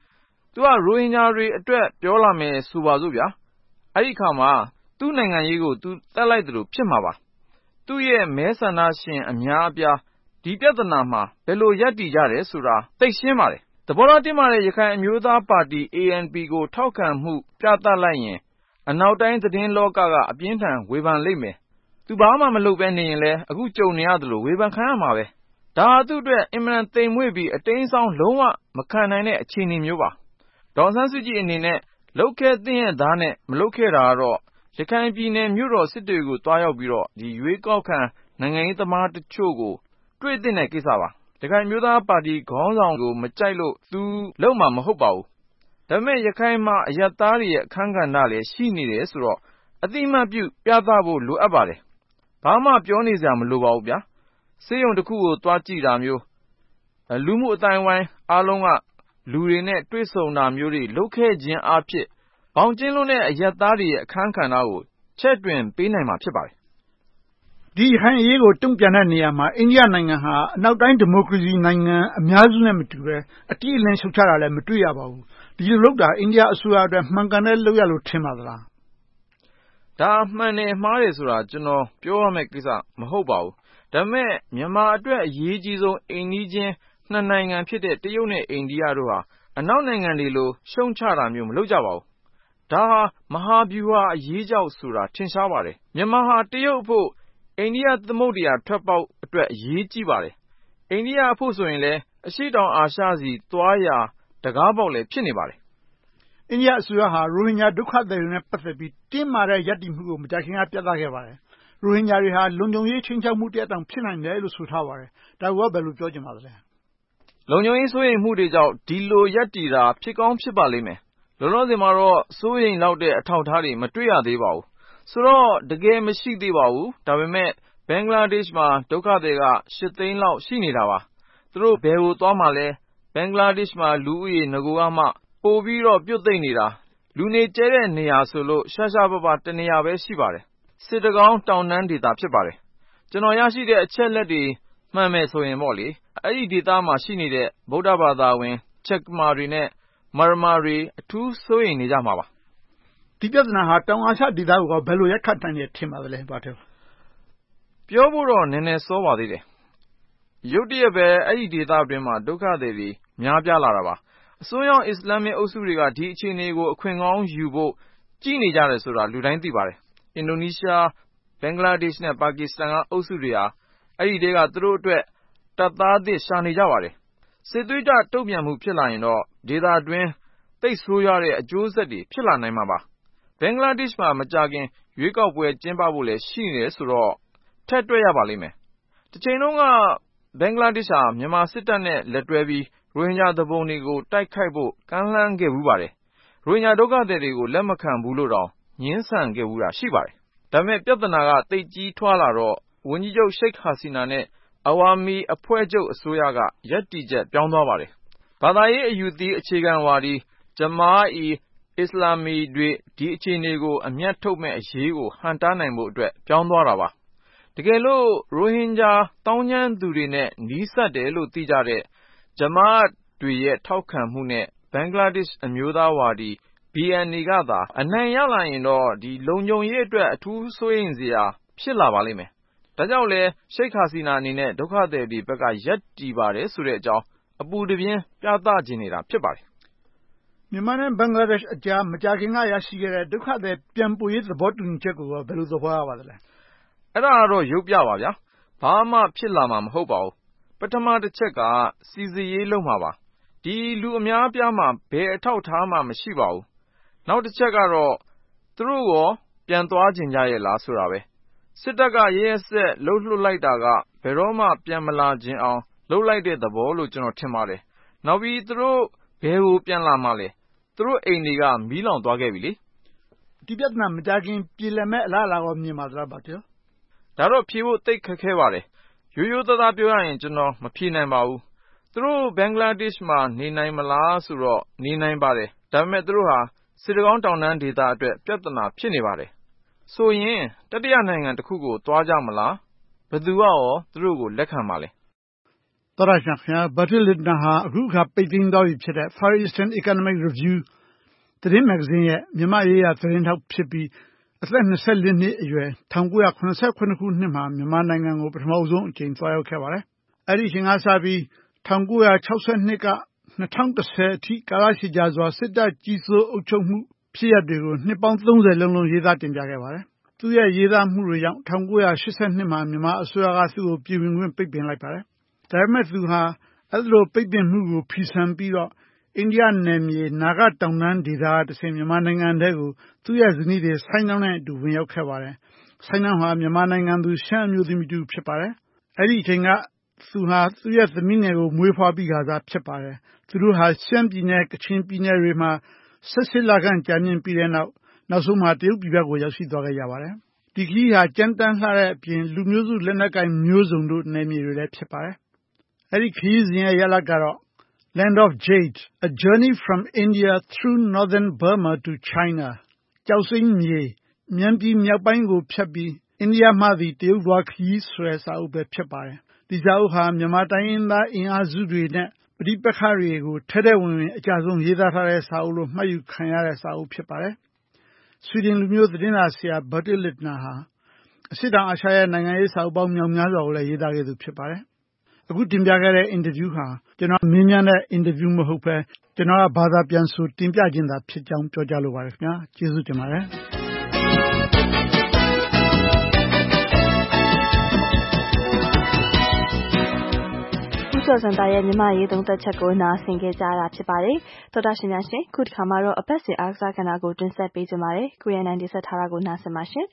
သူကရိုဟင်ဂျာတွေအတွက်ပြောလာမယ်ဆိုပါစို့ဗျာအဲ့ဒီခါမှာသူ့နိုင်ငံရေးကိုသူတက်လိုက်တယ်လို့ဖြစ်မှာပါသူ့ရဲ့မဲဆန္ဒရှင်အများအပြားဒီပြဿနာမှာဘယ်လိုရပ်တည်ကြတယ်ဆိုတာသိရှင်းပါတယ်သဘောထားတင်းမာတဲ့ရခိုင်အမျိုးသားပါတီ A N P ကိုထောက်ခံမှုပြသလိုက်ရင်အနောက်တိုင်းသတင်းလောကကအပြင်းထန်ဝေဖန်လိမ့်မယ်သူဘာမှမလုပ်ဘဲနေရင်လည်းအခုကြုံနေရတယ်လို့ဝေဖန်ခံရမှာပဲဒါဟာသူ့အတွက်အင်မတန်သိမ်မွေ့ပြီးအတိမ်းအစောင်းလုံးဝမခံနိုင်တဲ့အခြေအနေမျိုးပါဒေါ်ဆန်းစုကြည်အနေနဲ့လုတ်ခဲ့တဲ့ရဲ့သားနဲ့မလုတ်ခဲ့တာကတော့ရခိုင်ပြည်နယ်မြို့တော်စစ်တွေကိုတွားရောက်ပြီးတော့ဒီရွေးကောက်ခံနိုင်ငံရေးသမားတချို့ကိုတွေ့တဲ့ကိစ္စပါရခိုင်မျိုးသားပါတီခေါင်းဆောင်ကိုမကြိုက်လို့သူလုံမှာမဟုတ်ပါဘူးဒါပေမဲ့ရခိုင်မှာအယက်သားတွေရဲ့အခန်းကဏ္ဍလည်းရှိနေတယ်ဆိုတော့အတိမတ်ပြုပြသဖို့လိုအပ်ပါတယ်ဘာမှပြောနေစရာမလိုပါဘူးဗျာစေယုံတစ်ခုကိုတွားကြည့်တာမျိုးလူမှုအတိုင်းဝိုင်းအားလုံးကလူတွေနဲ့တွေ့ဆုံတာမျိုးတွေလုပ်ခဲ့ခြင်းအဖြစ်ဘောင်ကျင်းလို့တဲ့အယက်သားတွေရဲ့အခန်းကဏ္ဍကိုချက်တွင်ပေးနိုင်မှာဖြစ်ပါတယ်ဒီဟန်ရေးကိုတုံ့ပြန်တဲ့နေရာမှာအိန္ဒိယနိုင်ငံဟာအနောက်တိုင်းဒီမိုကရေစီနိုင်ငံအများစုနဲ့မတူပဲအတိအလင်းရှုတ်ချတာလည်းမတွေ့ရပါဘူးဒီလိုလုပ်တာအိန္ဒိယအစိုးရအတွက်မှန်ကန်တဲ့လုပ်ရလို့ထင်ပါသလားဒါမှန်တယ်မှားတယ်ဆိုတာကျွန်တော်ပြောရမယ့်ကိစ္စမဟုတ်ပါဘူးဒါပေမဲ့မြန်မာအတွက်အရေးကြီးဆုံးအိန္ဒိချင်းနှစ်နိုင်ငံဖြစ်တဲ့တရုတ်နဲ့အိန္ဒိယတို့ဟာအနောက်နိုင်ငံတွေလိုရှုံချတာမျိုးမလုပ်ကြပါဘူးဒါဟာမဟာဗျူဟာအရေးကြောက်ဆိုတာထင်ရှားပါတယ်မြန်မာဟာတရုတ်ဖို့အိန္ဒိယသမုဒ္ဒရာထွက်ပေါက်အတွက်အရေးကြီးပါတယ်အိန္ဒိယဖို့ဆိုရင်လည်းအရှေ့တောင်အာရှစီသွားရာတကားပေါက်လည်းဖြစ်နေပါတယ်အိန္ဒိယအစိုးရဟာရိုဟင်ဂျာဒုက္ခသည်တွေနဲ့ပတ်သက်ပြီးတင်းမာတဲ့ရပ်တည်မှုကိုမကြာခင်ကပြသခဲ့ပါတယ်ရိုဟင်ဂျာတွေဟာလုံခြုံရေးချင်းချောက်မှုတရားတောင်ဖြစ်နိုင်တယ်လို့ဆိုထားပါတယ်ဒါကဘယ်လိုပြောချင်ပါသလဲလုံခြုံရေးစိုးရိမ်မှုတွေကြောင့်ဒီလိုရပ်တည်တာဖြစ်ကောင်းဖြစ်ပါလိမ့်မယ်လောလောဆယ်မှာတော့စိုးရိမ်လောက်တဲ့အထောက်အထားတွေမတွေ့ရသေးပါဘူးဆိုတော့တကယ်မရှိသေးပါဘူးဒါပေမဲ့ဘင်္ဂလားဒေ့ရှ်မှာဒုက္ခသည်ကရှစ်သိန်းလောက်ရှိနေတာပါသူတို့ဘယ်ကိုသွားမှလဲဘင်္ဂလားဒေ့ရှ်မှာလူဦးရေငကိုကမှပို့ပြီးတော့ပြုတ်သိမ့်နေတာလူနေကျဲတဲ့နေရာဆိုလို့ရှားရှားပါးပါးတနေရာပဲရှိပါတယ်စစ်တကောင်းတောင်တန်းဒေသဖြစ်ပါတယ်ကျွန်တော်ရရှိတဲ့အချက်လက်တွေမှန်မယ်ဆိုရင်ပေါ့လေအဲ့ဒီဒေသမှာရှိနေတဲ့ဗုဒ္ဓဘာသာဝင်ချက်မာတွေနဲ့မာရမာတွေအထူးစိုးရိမ်နေကြမှာပါဒီပြဿနာဟာတောင်အာရှဒေသကိုဘယ်လိုရက်ခတ်နိုင်တယ်ထင်ပါသလဲဘာတယ်ပြောဖို့တော့နည်းနည်းစောပါသေးတယ်ရုတ်တရက်ပဲအဲ့ဒီဒေသအတွင်းမှာဒုက္ခသည်တွေများပြားလာတာပါအစွန်းရောက်အစ္စလာမစ်အုပ်စုတွေကဒီအခြေအနေကိုအခွင့်ကောင်းယူဖို့ကြည့်နေကြတယ်ဆိုတာလူတိုင်းသိပါတယ်အင်ဒိုနီးရှားဘင်္ဂလားဒေ့ရှ်နဲ့ပါကစ္စတန်ကအုပ်စုတွေဟာအဲ့ဒီတဲကသူတို့အတွက်တပ်သားသစ်ရှာနေကြပါတယ်စစ်သွေးကြတုံ့ပြန်မှုဖြစ်လာရင်တော့ဒေသအတွင်းတိတ်ဆိုးရတဲ့အကျိုးဆက်တွေဖြစ်လာနိုင်မှာပါဘင်္ဂလားဒေ့ရှ်မှာမကြခင်ရွေးကောက်ပွဲကျင်းပဖို့လည်းရှိနေတယ်ဆိုတော့ထက်တွက်ရပါလိမ့်မယ်တစ်ချိန်လုံးကဘင်္ဂလားဒေ့ရှ်ဟာမြန်မာစစ်တပ်နဲ့လက်တွဲပြီးရိုဟင်ဂျာသဘုံတွေကိုတိုက်ခိုက်ဖို့ကမ်းလှမ်းခဲ့ဘူးပါတယ်ရိုဟင်ဂျာဒုက္ခသည်တွေကိုလက်မခံဘူးလို့တောင်ညှင်းဆန်ခဲ့ဘူးတာရှိပါတယ်ဒါပေမဲ့ပြဿနာကတိတ်ကြီးထွားလာတော့ဝန်ကြီးချုပ်ရှိတ်ဟာစီနာနဲ့အဝါမီအဖွဲ့ချုပ်အစိုးရကရပ်တည်ချက်ပြောင်းသွားပါတယ်ဘာသာရေးအယူသီးအခြေခံဝါဒီဂျမားအီအစ္စလာမီတွေဒီအခြေအနေကိုအမျက်ထုတ်မဲ့အရေးကိုဟန်တားနိုင်ဖို့အတွက်ပြောင်းသွားတာပါတကယ်လို့ရိုဟင်ဂျာတောင်းကျမ်းသူတွေနဲ့နီးစပ်တယ်လို့သိကြတဲ့ဂျမားတွေရဲ့ထောက်ခံမှုနဲ့ဘင်္ဂလားဒေ့ရှ်အမျိုးသားဝါဒီ B N A ကသာအနိုင်ရလာရင်တော့ဒီလုံခြုံရေးအတွက်အထူးစိုးရိမ်စရာဖြစ်လာပါလိမ့်မယ်ဒါကြောင့်လဲရှိတ်ဟာစီနာအနေနဲ့ဒုက္ခသည်တွေဘက်ကရပ်တည်ပါတယ်ဆိုတဲ့အကြောင်းအပူတပြင်းပြသခြင်းနေတာဖြစ်ပါတယ်မြန်မာနဲ့ဘင်္ဂလားဒေ့ရှ်အကြားမကြာခင်ကရရှိခဲ့တဲ့ဒုက္ခသည်ပြန်ပို့ရေးသဘောတူညီချက်ကိုဘယ်လိုသဘောရပါသလဲအဲ့ဒါကတော့ရုပ်ပြပါဗျာဘာမှဖြစ်လာမှာမဟုတ်ပါဘူးပထမတစ်ချက်ကစီစစ်ရေးလုပ်မှာပါဒီလူအများပြားမှာဘယ်အထောက်ထားမှမရှိပါဘူးနောက်တစ်ချက်ကတော့သူတို့ရောပြန်သွားခြင်းကြရဲ့လားဆိုတာပဲစစ်တပ်ကရဲရဲဆက်လှုပ်လှုပ်လိုက်တာကဘယ်တော့မှပြန်မလာခြင်းအောင်လှုပ်လိုက်တဲ့သဘောလို့ကျွန်တော်ထင်ပါတယ်နောက်ပြီးသူတို့ဘယ်ကိုပြန်လာမှလဲသူတို့အိမ်တွေကမီးလောင်သွားခဲ့ပြီလေဒီပြဿနာမကြခင်ပြည်လည်မဲ့အလားအလာကိုမြင်ပါသလားဗျာဒါတော့ဖြေဖို့သိခက်ခဲပါတယ်ရိုးရိုးသားသားပြောရရင်ကျွန်တော်မဖြေနိုင်ပါဘူးသူတို့ဘင်္ဂလားဒေ့ရှ်မှာနေနိုင်မလားဆိုတော့နေနိုင်ပါတယ်ဒါပေမဲ့သူတို့ဟာစစ်တကောင်းတောင်တန်းဒေသအတွက်ပြဿနာဖြစ်နေပါတယ်ဆိုရင်တတိယနိုင်ငံတစ်ခုကိုသွားကြမလားဘယ်သူကရောသူတို့ကိုလက်ခံပါလဲသောတာရှင်ခင်ဗျာ Bertil Lintner ဟာအခုအခါပိတ်သိမ်းသွားပြီဖြစ်တဲ့ Far Eastern Economic Review သတင်းမဂ္ဂဇင်းရဲ့မြန်မာရေးရာသတင်းထောက်ဖြစ်ပြီးအသက်၂၄နှစ်အရွယ်၁၉၇၇ခုနှစ်မှာမြန်မာနိုင်ငံကိုပထမဆုံးအကြိမ်သွားရောက်ခဲ့ပါတယ်။အဲဒီအချိန်ကစပြီး၁၉၆၂က၂၀၁၀အထိကာလရှည်ကြာစွာစစ်တပ်ကြီးစိုးအုပ်ချုပ်မှုဖြစ်ရပ်တွေကိုနှစ်ပေါင်း၃၀လုံးလုံးရေးသားတင်ပြခဲ့ပါတယ်။သူ့ရဲ့ရေးသားမှုတွေကြောင့်၁၉၈၂မှာမြန်မာအစိုးရကသူ့ကိုပြည်ဝင်ခွင့်ပိတ်ပင်လိုက်ပါတယ်။ဒါပေမဲ့သူဟာအဲဒီလိုပိတ်ပင်မှုကိုဖီဆန်ပြီးတော့အိန္ဒိယနယ်မြေနာဂတောင်တန်းဒေသကတဆင့်မြန်မာနိုင်ငံထဲကိုသူ့ရဲ့ဇနီးတွေဆိုင်းနှောင်းနဲ့အတူဝင်ရောက်ခဲ့ပါတယ်။ဆိုင်းနှောင်းဟာမြန်မာနိုင်ငံသူရှမ်းအမျိုးသမီးတူဖြစ်ပါတယ်။အဲဒီအချိန်ကသူဟာသူ့ရဲ့သမီးငယ်ကိုမွေးဖွားပြီးခါစားဖြစ်ပါတယ်။သူတို့ဟာရှမ်းပြည်နယ်ကချင်ပြည်နယ်တွေမှာ၁၈လခန့်ကြာမြင့်ပြီးတဲ့နောက်နောက်ဆုံးမှာတရုတ်ပြည်ဘက်ကိုရောက်ရှိသွားခဲ့ကြပါတယ်။ဒီခရီးဟာကြမ်းတမ်းလှတဲ့အပြင်လူမျိုးစုလက်နက်ကိုင်မျိုးစုံတို့နယ်မြေတွေလည်းဖြစ်ပါတယ်။အဲဒီခရီးစဉ်ရဲ့ရလဒ်ကတော့ Land of Jade, a journey from India through northern Burma to China ကျောက်စိမ်းမြေမြန်ပြည်မြောက်ပိုင်းကိုဖြတ်ပြီးအိန္ဒိယမှသည်တရုတ်သွားခရီးဆိုတဲ့စာအုပ်ပဲဖြစ်ပါတယ်။ဒီစာအုပ်ဟာမြန်မာတိုင်းရင်းသားအင်အားစုတွေနဲ့ပဋိပက္ခတွေကိုထဲထဲဝင်ဝင်အကြဆုံးရေးသားထားတဲ့စာအုပ်လို့မှတ်ယူခံရတဲ့စာအုပ်ဖြစ်ပါတယ်။ဆွီဒင်လူမျိုးသတင်းစာဆရာ Bertil Lintner ဟာအရှေ့တောင်အာရှရဲ့နိုင်ငံရေးစာအုပ်ပေါင်းမြောက်များစွာကိုလည်းရေးသားခဲ့သူဖြစ်ပါတယ်။အခုတင်ပြခဲ့တဲ့အင်တာဗျူးဟာကျွန်တော်မေးမြန်းတဲ့အင်တာဗျူးမဟုတ်ပဲကျွန်တော်ကဘာသာပြန်ဆိုတင်ပြခြင်းသာဖြစ်ကြောင်းပြောကြားလိုပါတယ်ခင်ဗျာကျေးဇူးတင်ပါတယ်ဦးကျော်စံသားရဲ့မြန်မာရေးသုံးသက်ချက်ကိုနားဆင်ကြကြတာဖြစ်ပါတယ်သောတာရှင်များရှင်ခုတစ်ခါမှာတော့အပတ်စဉ်အားကစားကဏ္ဍကိုတင်ဆက်ပေးကြပါမယ်ကိုရန်နိုင်တင်ဆက်ထားတာကိုနားဆင်ပါရှင်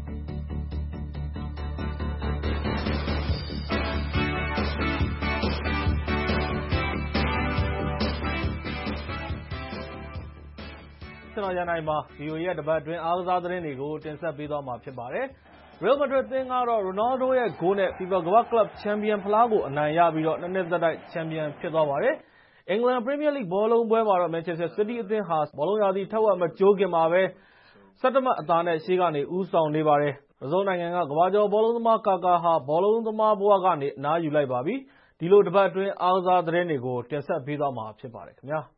ကျွန်တော်ရန်နိုင်ပါ ဗီအိုအေ ရဲ့တပတ်အတွင်းအားကစားသတင်းတွေကိုတင်ဆက်ပေးသွားမှာဖြစ်ပါတယ်။ Real Madrid အသင်းကတော့ Ronaldo ရဲ့ဂိုးနဲ့ FIFA ကမ္ဘာ့ကလပ်ချန်ပီယံဖလားကိုအနိုင်ရပြီးတော့နှစ်နှစ်သက်တိုက်ချန်ပီယံဖြစ်သွားပါတယ်။အင်္ဂလန် Premier League ဘောလုံးပွဲမှာတော့ Manchester City အသင်းဟာဘောလုံးရာသီထက်ဝက်မကြိုးခင်မှာပဲဆယ့်တစ်မှတ်အသာနဲ့ရှေ့ကနေဦးဆောင်နေပါတယ်။ဘရာဇီးနိုင်ငံကကမ္ဘာကျော်ဘောလုံးသမားကာကာဟာဘောလုံးသမားဘဝကနေအနားယူလိုက်ပါပြီ။ဒီလိုတပတ်အတွင်းအားကစားသတင်းတွေကိုတင်ဆက်ပေးသွားမှာဖြစ်ပါတယ်ခင်ဗျာ။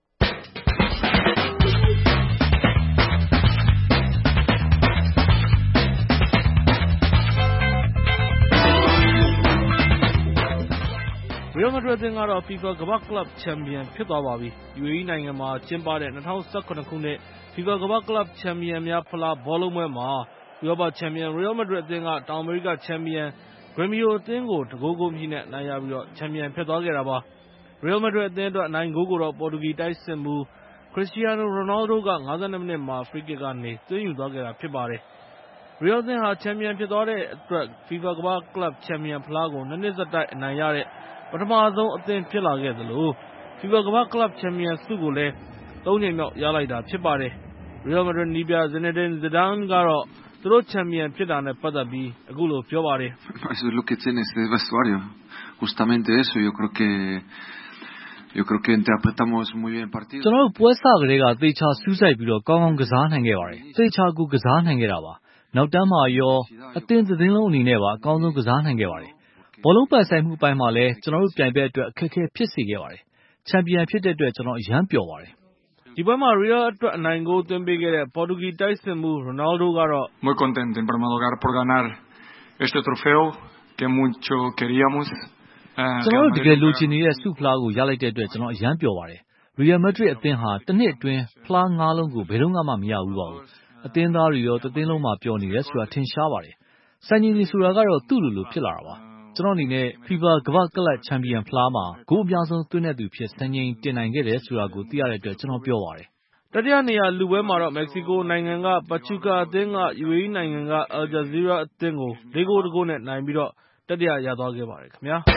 Real Madrid အသင်းကတော့ FIFA ကမ္ဘာ့ကလပ်ချန်ပီယံဖြစ်သွားပါပြီ။ ယူအေအီး နိုင်ငံမှာကျင်းပတဲ့၂၀၁၇ခုနှစ် FIFA ကမ္ဘာ့ကလပ်ချန်ပီယံများဖလားဘောလုံးပွဲမှာဥရောပချန်ပီယံ Real Madrid အသင်းကတောင်အမေရိကချန်ပီယံ Gremio အသင်းကိုတဂိုးဂိုးမြီနဲ့အနိုင်ရပြီးတော့ချန်ပီယံဖြစ်သွားခဲ့တာပါ။ Real Madrid အသင်းအတွက်အနိုင်ဂိုးကိုတော့ပေါ်တူဂီတိုက်စစ်မှူး Cristiano Ronaldo က၅၂မိနစ်မှာ Free Kick ကနေသွင်းယူသွားခဲ့တာဖြစ်ပါတယ်။ Real အသင်းဟာချန်ပီယံဖြစ်သွားတဲ့အတွက် FIFA ကမ္ဘာ့ကလပ်ချန်ပီယံဖလားကိုနှစ်နှစ်ဆက်တိုက်အနိုင်ရတဲ့ပထမဆုံးအသင်းဖြစ်လာခဲ့သလို FIFA ကမ္ဘာ့ကလပ်ချန်ပီယံဆုကိုလည်းသုံးကြိမ်မြောက်ရလိုက်တာဖြစ်ပါတယ်။ Real Madrid နည်းပြ Zinedine Zidane ကတော့သူတို့ချန်ပီယံဖြစ်တာနဲ့ပတ်သက်ပြီးအခုလိုပြောပါတယ်။ Eso es lo que tiene este vestuario. Justamente eso, yo creo que yo creo que interpretamos muy bien el partido. ကျွန်တော်တို့ပွဲစကတည်းကသေချာစူးစိုက်ပြီးတော့ကောင်းကောင်းကစားနိုင်ခဲ့ပါတယ်။သေချာကိုကစားနိုင်ခဲ့တာပါ။နောက်တန်းမှာရောအသင်းသတင်းလုံးအနေနဲ့ပါအကောင်းဆုံးကစားနိုင်ခဲ့ပါတယ်။ဘောလုံးပန်ဆိုင်မှုအပိုင်းမှာလည်းကျွန်တော်တို့ပြိုင်ဘက်အတွက်အခက်အခဲဖြစ်စေခဲ့ပါတယ်။ချန်ပီယံဖြစ်တဲ့အတွက်ကျွန်တော်အယမ်းပျော်ပါတယ်။ဒီပွဲမှာ Real အတွက်အနိုင်ဂိုးသွင်းပေးခဲ့တဲ့ပေါ်တူဂီတိုက်စစ်မှူး Ronaldo ကတော့ Muy contento en primer lugar por ganar este trofeo que mucho queríamos. ကျွန်တော်တို့တကယ်လိုချင်နေတဲ့ဆုဖလားကိုရလိုက်တဲ့အတွက်ကျွန်တော်အယမ်းပျော်ပါတယ်။ Real Madrid အသင်းဟာတစ်နှစ်အတွင်းဖလားငါးလုံးကိုဘယ်တော့မှမရဘူးပါဘူး။အသင်းသားတွေရောတသင်းလုံးမှာပျော်နေတယ်ဆိုတာထင်ရှားပါတယ်။စံချိန်တွေဆိုတာကတော့သူ့လိုလိုဖြစ်လာတာပါ။ကျွန်တော်အနေနဲ့ FIFA ကမ္ဘာ့ကလပ်ချန်ပီယံဖလားမှာဂိုးအများဆုံးသွင်းတဲ့သူဖြစ်စံချိန်တင်နိုင်ခဲ့တယ်ဆိုတာကိုသိရတဲ့အတွက်ကျွန်တော်ပျော်ပါတယ်။တတိယနေရာလူပွဲမှာတော့မက္ကဆီကိုနိုင်ငံက Pachuca အသင်းက ယူအေအီး နိုင်ငံက Al Jazeera အသင်းကိုလေးဂိုးတစ်ဂိုးနဲ့နိုင်ပြီးတော့တတိယရသွားခဲ့ပါတယ်ခင်ဗျာ။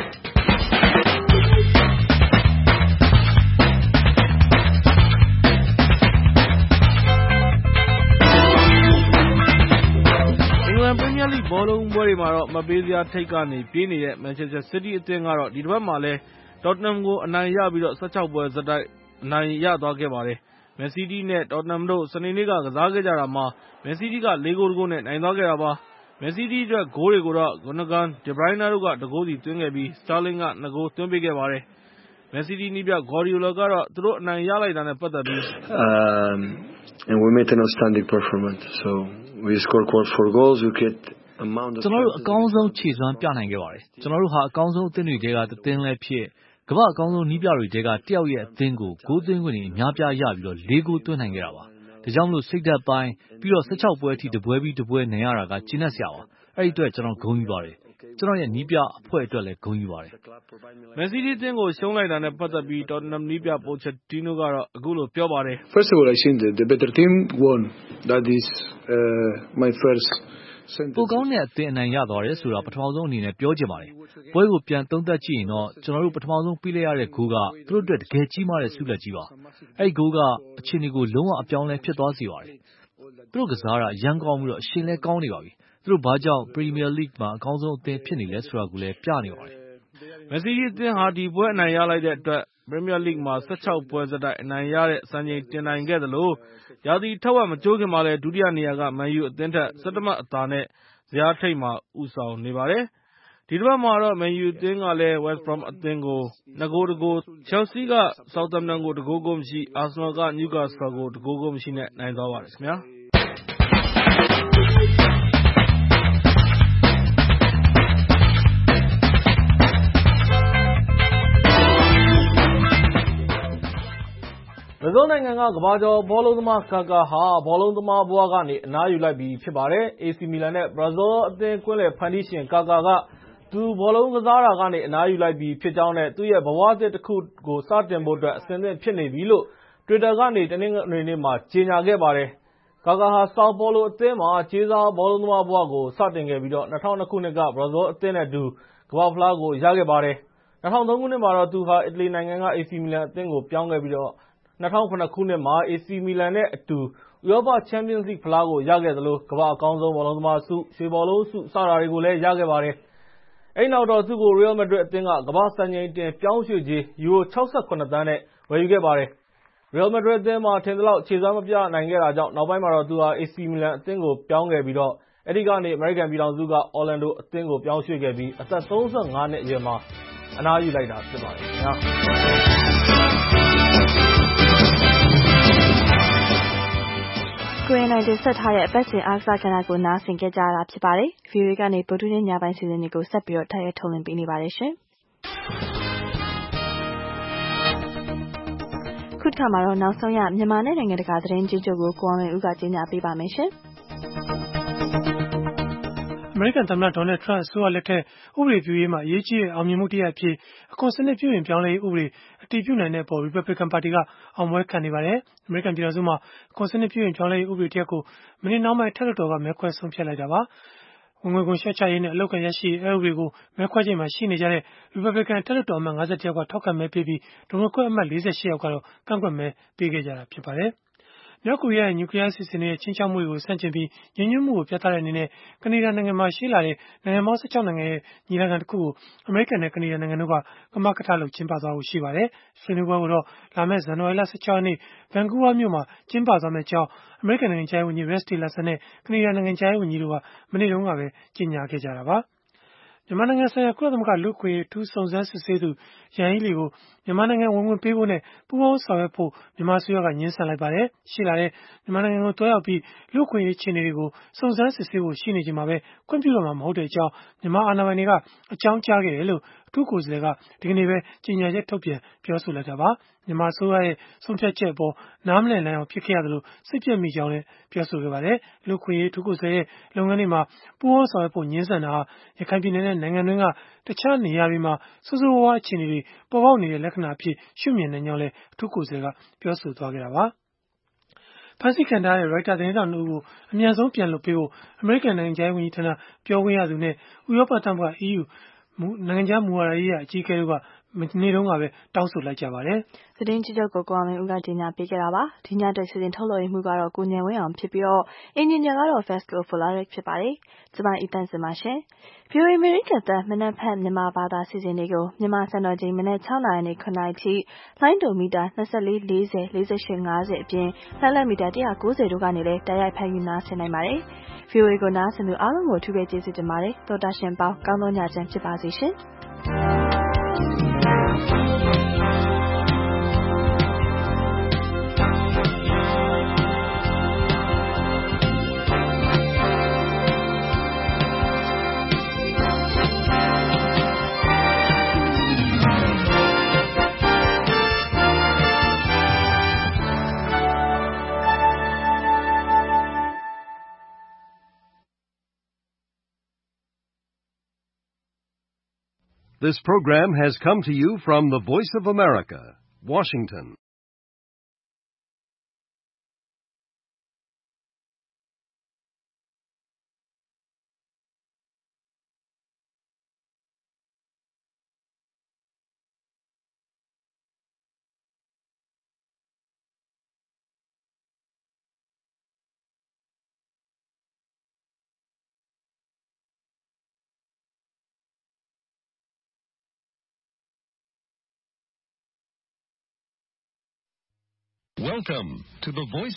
Premier League ဘောလုံးပွဲတွေမှာတော့မပေးစရာထိတ်ကနေပြေးနေတဲ့ Manchester City အသင်းကတော့ဒီတစ်ပတ်မှာလည်း Tottenham ကိုအနိုင်ရပြီးတော့၁၆ပွဲဆက်တိုက်အနိုင်ရသွားခဲ့ပါတယ်။ Man City နဲ့ Tottenham တို့စနေနေ့ကကစားခဲ့ကြတာမှာ Man City ကလေးဂိုးတစ်ဂိုးနဲ့နိုင်သွားခဲ့တာပါ။မန်စီးတီးအတွက်ဂိုးတွေကိုတော့ Gundogan, De Bruyne တို့ကတဂိုးစီသွင်းခဲ့ပြီး Sterling ကနှစ်ဂိုးသွင်းပေးခဲ့ပါတယ်။ မန်စီးတီးနည်းပြ Guardiola ကတော့သူတို့အနိုင်ရလိုက်တာနဲ့ပတ်သက်ပြီး Um, and we made an outstanding performance. So we scored four goals. We get amount of ကျွန်တော်တို့အကောင်းဆုံးခြေစွမ်းပြနိုင်ခဲ့ပါတယ်။ကျွန်တော်တို့ဟာအကောင်းဆုံးအသင်းတွေထဲကတစ်သင်းလည်းဖြစ်ကမ္ဘာအကောင်းဆုံးနည်းပြတွေထဲကတယောက်ရဲ့အသင်းကိုဂိုးသွင်းခွင့်တွေအများပြားရပြီးတော့လေးဂိုးသွင်းနိုင်ခဲ့တာပါ။ဒါကြောင့်မလို့စိတ်ဓာတ်ပိုင်းပြီးတော့십၆ပွဲအထိတပွဲပြီးတပွဲနိုင်ရတာကကျဉ်းတ်စရာပါ။အဲ့ဒီအတွက်ကျွန်တော်ဂုဏ်ယူပါတယ်။ကျွန်တော်ရဲ့နည်းပြအဖွဲ့အတွက်လည်းဂုဏ်ယူပါတယ်။မန်စီးတီးအသင်းကိုရှုံးလိုက်တာနဲ့ပတ်သက်ပြီး Tottenham နည်းပြ Pochettino ကတော့အခုလိုပြောပါတယ်။ First of all, I think that the better team won. That is uh, my first sentence. ပိုကောင်းတဲ့အသင်းအနိုင်ရသွားတယ်ဆိုတာပထမဆုံးအနေနဲ့ပြောချင်ပါတယ်။ပွဲကိုပြန်သုံးသပ်ကြည့်ရင်တော့ကျွန်တော်တို့ပထမဆုံးပေးလိုက်ရတဲ့ဂိုးကသူတို့အတွက်တကယ်ကြီးမားတဲ့ဆုလက်ကြီးပါ။အဲ့ဒီဂိုးကအခြေအနေကိုလုံးဝအပြောင်းလဲဖြစ်သွားစေပါတယ်။သူတို့ကစားတာရမ်းကောင်းပြီးတော့အရှင်လဲကောင်းနေပါပြီ။သူတို့ဘာကြောင့် Premier League မှာအကောင်းဆုံးအသင်းဖြစ်နေလဲဆိုတာကိုလည်းပြနေပါတယ်။မန်စီးတီးအသင်းဟာဒီပွဲအနိုင်ရလိုက်တဲ့အတွက် Premier League မှာ십၆ပွဲဆက်တိုက်အနိုင်ရတဲ့စံချိန်တင်နိုင်ခဲ့သလိုရာသီထက်ဝက်မကျိုးခင်မှာလည်းဒုတိယနေရာကမန်ယူအသင်းထက်ဆယ့်တစ်မှတ်အသာနဲ့ဇယားထိပ်မှာဦးဆောင်နေပါတယ်။ဒီတစ်ပတ်မှာတော့မန်ယူအသင်းကလည်း West Brom အသင်းကိုနှစ်ဂိုးတစ်ဂိုး Chelsea က Southampton ကိုတစ်ဂိုးဂိုးမရှိ Arsenal က Newcastle ကိုတစ်ဂိုးဂိုးမရှိနဲ့နိုင်သွားပါတယ်ခင်ဗျာ။ဘရာဇီးနိုင်ငံကကမ္ဘာကျော်ဘောလုံးသမားကာကာဟာဘောလုံးသမားဘဝကနေအနားယူလိုက်ပြီဖြစ်ပါတယ်။ အေစီမီလန်နဲ့ဘရာဇီးအသင်းကွင်းလယ်ဖန်တီးရှင်ကာကာကသူဘောလုံးကစားတာကနေအနားယူလိုက်ပြီဖြစ်ကြောင်းနဲ့သူ့ရဲ့ဘဝသစ်တစ်ခုကိုစတင်ဖို့အတွက်အဆင်သင့်ဖြစ်နေပြီလို့ Twitter ကနေတနင်္ဂနွေနေ့မှာကြေညာခဲ့ပါတယ်။ကာကာဟာဆောက်ပေါလိုအသင်းမှာကြေးစားဘောလုံးသမားဘဝကိုစတင်ခဲ့ပြီးတော့၂၀၀၂ခုနှစ်ကဘရာဇီးအသင်းနဲ့အတူကမ္ဘာ့ဖလားကိုရခဲ့ပါတယ်။၂၀၀၃ခုနှစ်မှာတော့သူဟာအီတလီနိုင်ငံကအေစီမီလန်အသင်းကိုပြောင်းခဲ့ပြီးတော့၂၀၀၇ခုနှစ်မှာအေစီမီလန်နဲ့အတူဥရောပချန်ပီယံလိဖလားကိုရခဲ့သလိုကမ္ဘာအကောင်းဆုံးဘောလုံးသမားဆု၊ရွှေဘောလုံးဆုစတာတွေကိုလည်းရခဲ့ပါတယ်။အဲဒီနောက်တော့သူ့ကို Real Madrid အသင်းကကမ္ဘာစံချိန်တင်ပြောင်းရွှေ့ကြေးယူရိုခြောက်ဆယ့်ခုနစ်သန်းနဲ့ဝယ်ယူခဲ့ပါတယ်။ Real Madrid အသင်းမှာထင်သလောက်ခြေစွမ်းမပြနိုင်ခဲ့တာကြောင့်နောက်ပိုင်းမှာတော့သူဟာ အေစီမီလန်အသင်းကိုပြောင်းခဲ့ပြီးတော့အဲဒီကနေအမေရိကန်ပြည်ထောင်စုက Orlando အသင်းကိုပြောင်းရွှေ့ခဲ့ပြီးအသက်သုံးဆယ့်ငါးနှစ်အရွယ်မှာအနားယူလိုက်တာဖြစ်ပါတယ်ခင်ဗျာ။ကိုရိုနာတင်ဆက်ထားတဲ့အပတ်စဉ်အားကစားကဏ္ဍကိုနားဆင်ကြကြရတာဖြစ်ပါတယ်။ ဗီအိုအေကနေဗုဒ္ဓနေ့ညပိုင်းစီစဉ်တွေကိုဆက်ပြီးတော့တိုက်ရိုက်ထုတ်လွှင့်ပေးနေပါတယ်ရှင်။ခုတစ်ခါမှာတော့နောက်ဆုံးရမြန်မာနဲ့နိုင်ငံတကာသတင်းကြီးချုပ်ကိုကိုအောင်လွင်ဦးကကြီးညာပေးပါမယ်ရှင်။အမေရိကန်သမ္မတဒေါ်နယ်ထရန့်အစိုးရလက်ထက်ဥပဒေပြုရေးမှာအရေးကြီးတဲ့အောင်မြင်မှုတစ်ရပ်အဖြစ်အခွန်စနစ်ပြုပြင်ပြောင်းလဲရေးဥပဒေအတည်ပြုနိုင်တဲ့အပေါ် Republican ပါတီကအောင်ပွဲခံနေပါတယ်။အမေရိကန်ပြည်ထောင်စုမှာအခွန်စနစ်ပြုပြင်ပြောင်းလဲရေးဥပဒေတစ်ရပ်ကိုမနေ့နှောင်းပိုင်းထက်လွှတ်တော်ကမဲခွဲဆုံးဖြတ်လိုက်တာပါ။ဝင်ငွေခွန်လျှော့ချရေးနဲ့အလုပ်အကိုင်ရရှိရေးအက်ဥပဒေကိုမဲခွဲချိန်မှာရှိနေကြတဲ့ Republican ထက်လွှတ်တော်အမတ်ငါးဆယ့်တစ်ယောက်ကထောက်ခံမဲပေးပြီးဒီမိုကရက်အမတ်လေးဆယ့်ရှစ်ယောက်ကတော့ကန့်ကွက်မဲပေးခဲ့ကြတာဖြစ်ပါတယ်။မြောက်ကိုရီးယားရဲ့နျူကလီးယားအစီအစဉ်တွေရဲ့ခြိမ်းခြောက်မှုတွေကိုဆန့်ကျင်ပြီးညီညွတ်မှုကိုပြသတဲ့အနေနဲ့ကနေဒါနိုင်ငံမှာရှိလာတဲ့နိုင်ငံပေါင်း၁၆နိုင်ငံရဲ့ညီလာခံတစ်ခုကိုအမေရိကန်နဲ့ကနေဒါနိုင်ငံတို့ကကမကထလုပ်ကျင်းပသွားဖို့ရှိပါတယ်။ဆွေးနွေးပွဲကိုတော့လာမယ့်ဇန်နဝါရီလ၁၆ရက်နေ့ဗန်ကူးဗားမြို့မှာကျင်းပသွားမယ့်အကြောင်းအမေရိကန်နိုင်ငံခြားရေးဝန်ကြီး Rex Tillerson နဲ့ကနေဒါနိုင်ငံခြားရေးဝန်ကြီးတို့ကမနေ့တုန်းကပဲကြေညာခဲ့ကြတာပါ။မြန်မာနိုင်ငံဆိုင်ရာကုလသမဂ္ဂလူ့အခွင့်အရေးအထူးစုံစမ်းစစ်ဆေးသူယန်ဟီးလီကိုမြန်မာနိုင်ငံဝင်ခွင့်ပေးဖို့နဲ့ပူးပေါင်းဆောင်ရွက်ဖို့မြန်မာအစိုးရကငြင်းဆန်လိုက်ပါတယ်။ရှိလာတဲ့မြန်မာနိုင်ငံကိုတွားရောက်ပြီးလူ့အခွင့်အရေးအခြေအနေတွေကိုစုံစမ်းစစ်ဆေးဖို့ရှိနေချိန်မှာပဲခွင့်ပြုတော့မှာမဟုတ်တဲ့အကြောင်းမြန်မာအာဏာပိုင်တွေကအကြောင်းကြားခဲ့တယ်လို့အထူးကိုယ်စားလှယ်ကဒီကနေ့ပဲကြေညာချက်ထုတ်ပြန်ပြောဆိုလိုက်တာပါ။မြန်မာအစိုးရရဲ့ဆုံးဖြတ်ချက်အပေါ်နားမလည်နိုင်အောင်ဖြစ်ခဲ့ရသလိုစိတ်ပြည့်မိကြောင်းလည်းပြောဆိုခဲ့ပါတယ်။လူ့အခွင့်အရေးအထူးကိုယ်စားလှယ်ရဲ့လုပ်ငန်းတွေမှာပူးပေါင်းဆောင်ရွက်ဖို့ငြင်းဆန်တာဟာရခိုင်ပြည်နယ်နဲ့နိုင်ငံတွင်းကတခြားနေရာတွေမှာဆိုးဆိုးဝါးဝါးအခြေအနေတွေပေါ်ပေါက်နေတဲ့လက္ခဏာအဖြစ်ရှုမြင်နိုင်ကြောင်းလည်းအထူးကိုယ်စားလှယ်ကပြောဆိုသွားခဲ့တာပါ။ဖမ်းဆီးခံထားရတဲ့ Reuters သတင်းထောက်နှစ်ဦးကိုအမြန်ဆုံးပြန်လွှတ်ပေးဖို့အမေရိကန်နိုင်ငံခြားရေးဝန်ကြီးဌာနပြောခွင့်ရသူနဲ့ဥရောပသမဂ္ဂ E U နိုင်ငံခြားမူဝါဒရေးရာအကြီးအကဲတို့ကမနေ့တုန်းကပဲတောင်းဆိုလိုက်ကြပါတယ်။သတင်းကြည့်ချုပ်ကိုကိုအောင်မင်းဦးကကြီးညာပေးခဲ့တာပါ။ဒီညအတွက်စီစဉ်ထုတ်လွှင့်မှုကတော့ကိုဉာဏ်ဝင်းအောင်ဖြစ်ပြီးတော့အင်ဂျင်နီယာကတော့ Vasco Folarik ဖြစ်ပါတယ်။ကျမအီတန်စင်ပါရှင်။ ဗီအိုအေအမေရိကန်သက်မနက်ဖြန်မြန်မာဘာသာစီစဉ်တွေကိုမြန်မာစံတော်ချိန်မနက်၆နာရီနဲ့ခုနှစ်နာရီထိလိုင်းဒိုမီတာ၂၄ ၄၀ ၄၈ ၅၀အပြင်လှမ်းလက်မီတာ၁၉၀တို့ကနေလည်းတိုက်ရိုက်ဖမ်းယူနားဆင်နိုင်ပါတယ်။ ဗီအိုအေကိုနားဆင်သူအားလုံးကိုအထူးပဲကျေးဇူးတင်ပါတယ်။သောတာရှင်ပေါင်းကောင်းသောညချမ်းဖြစ်ပါစေရှင်။ This program has come to you from the Voice of America, Washington. Welcome to the Voice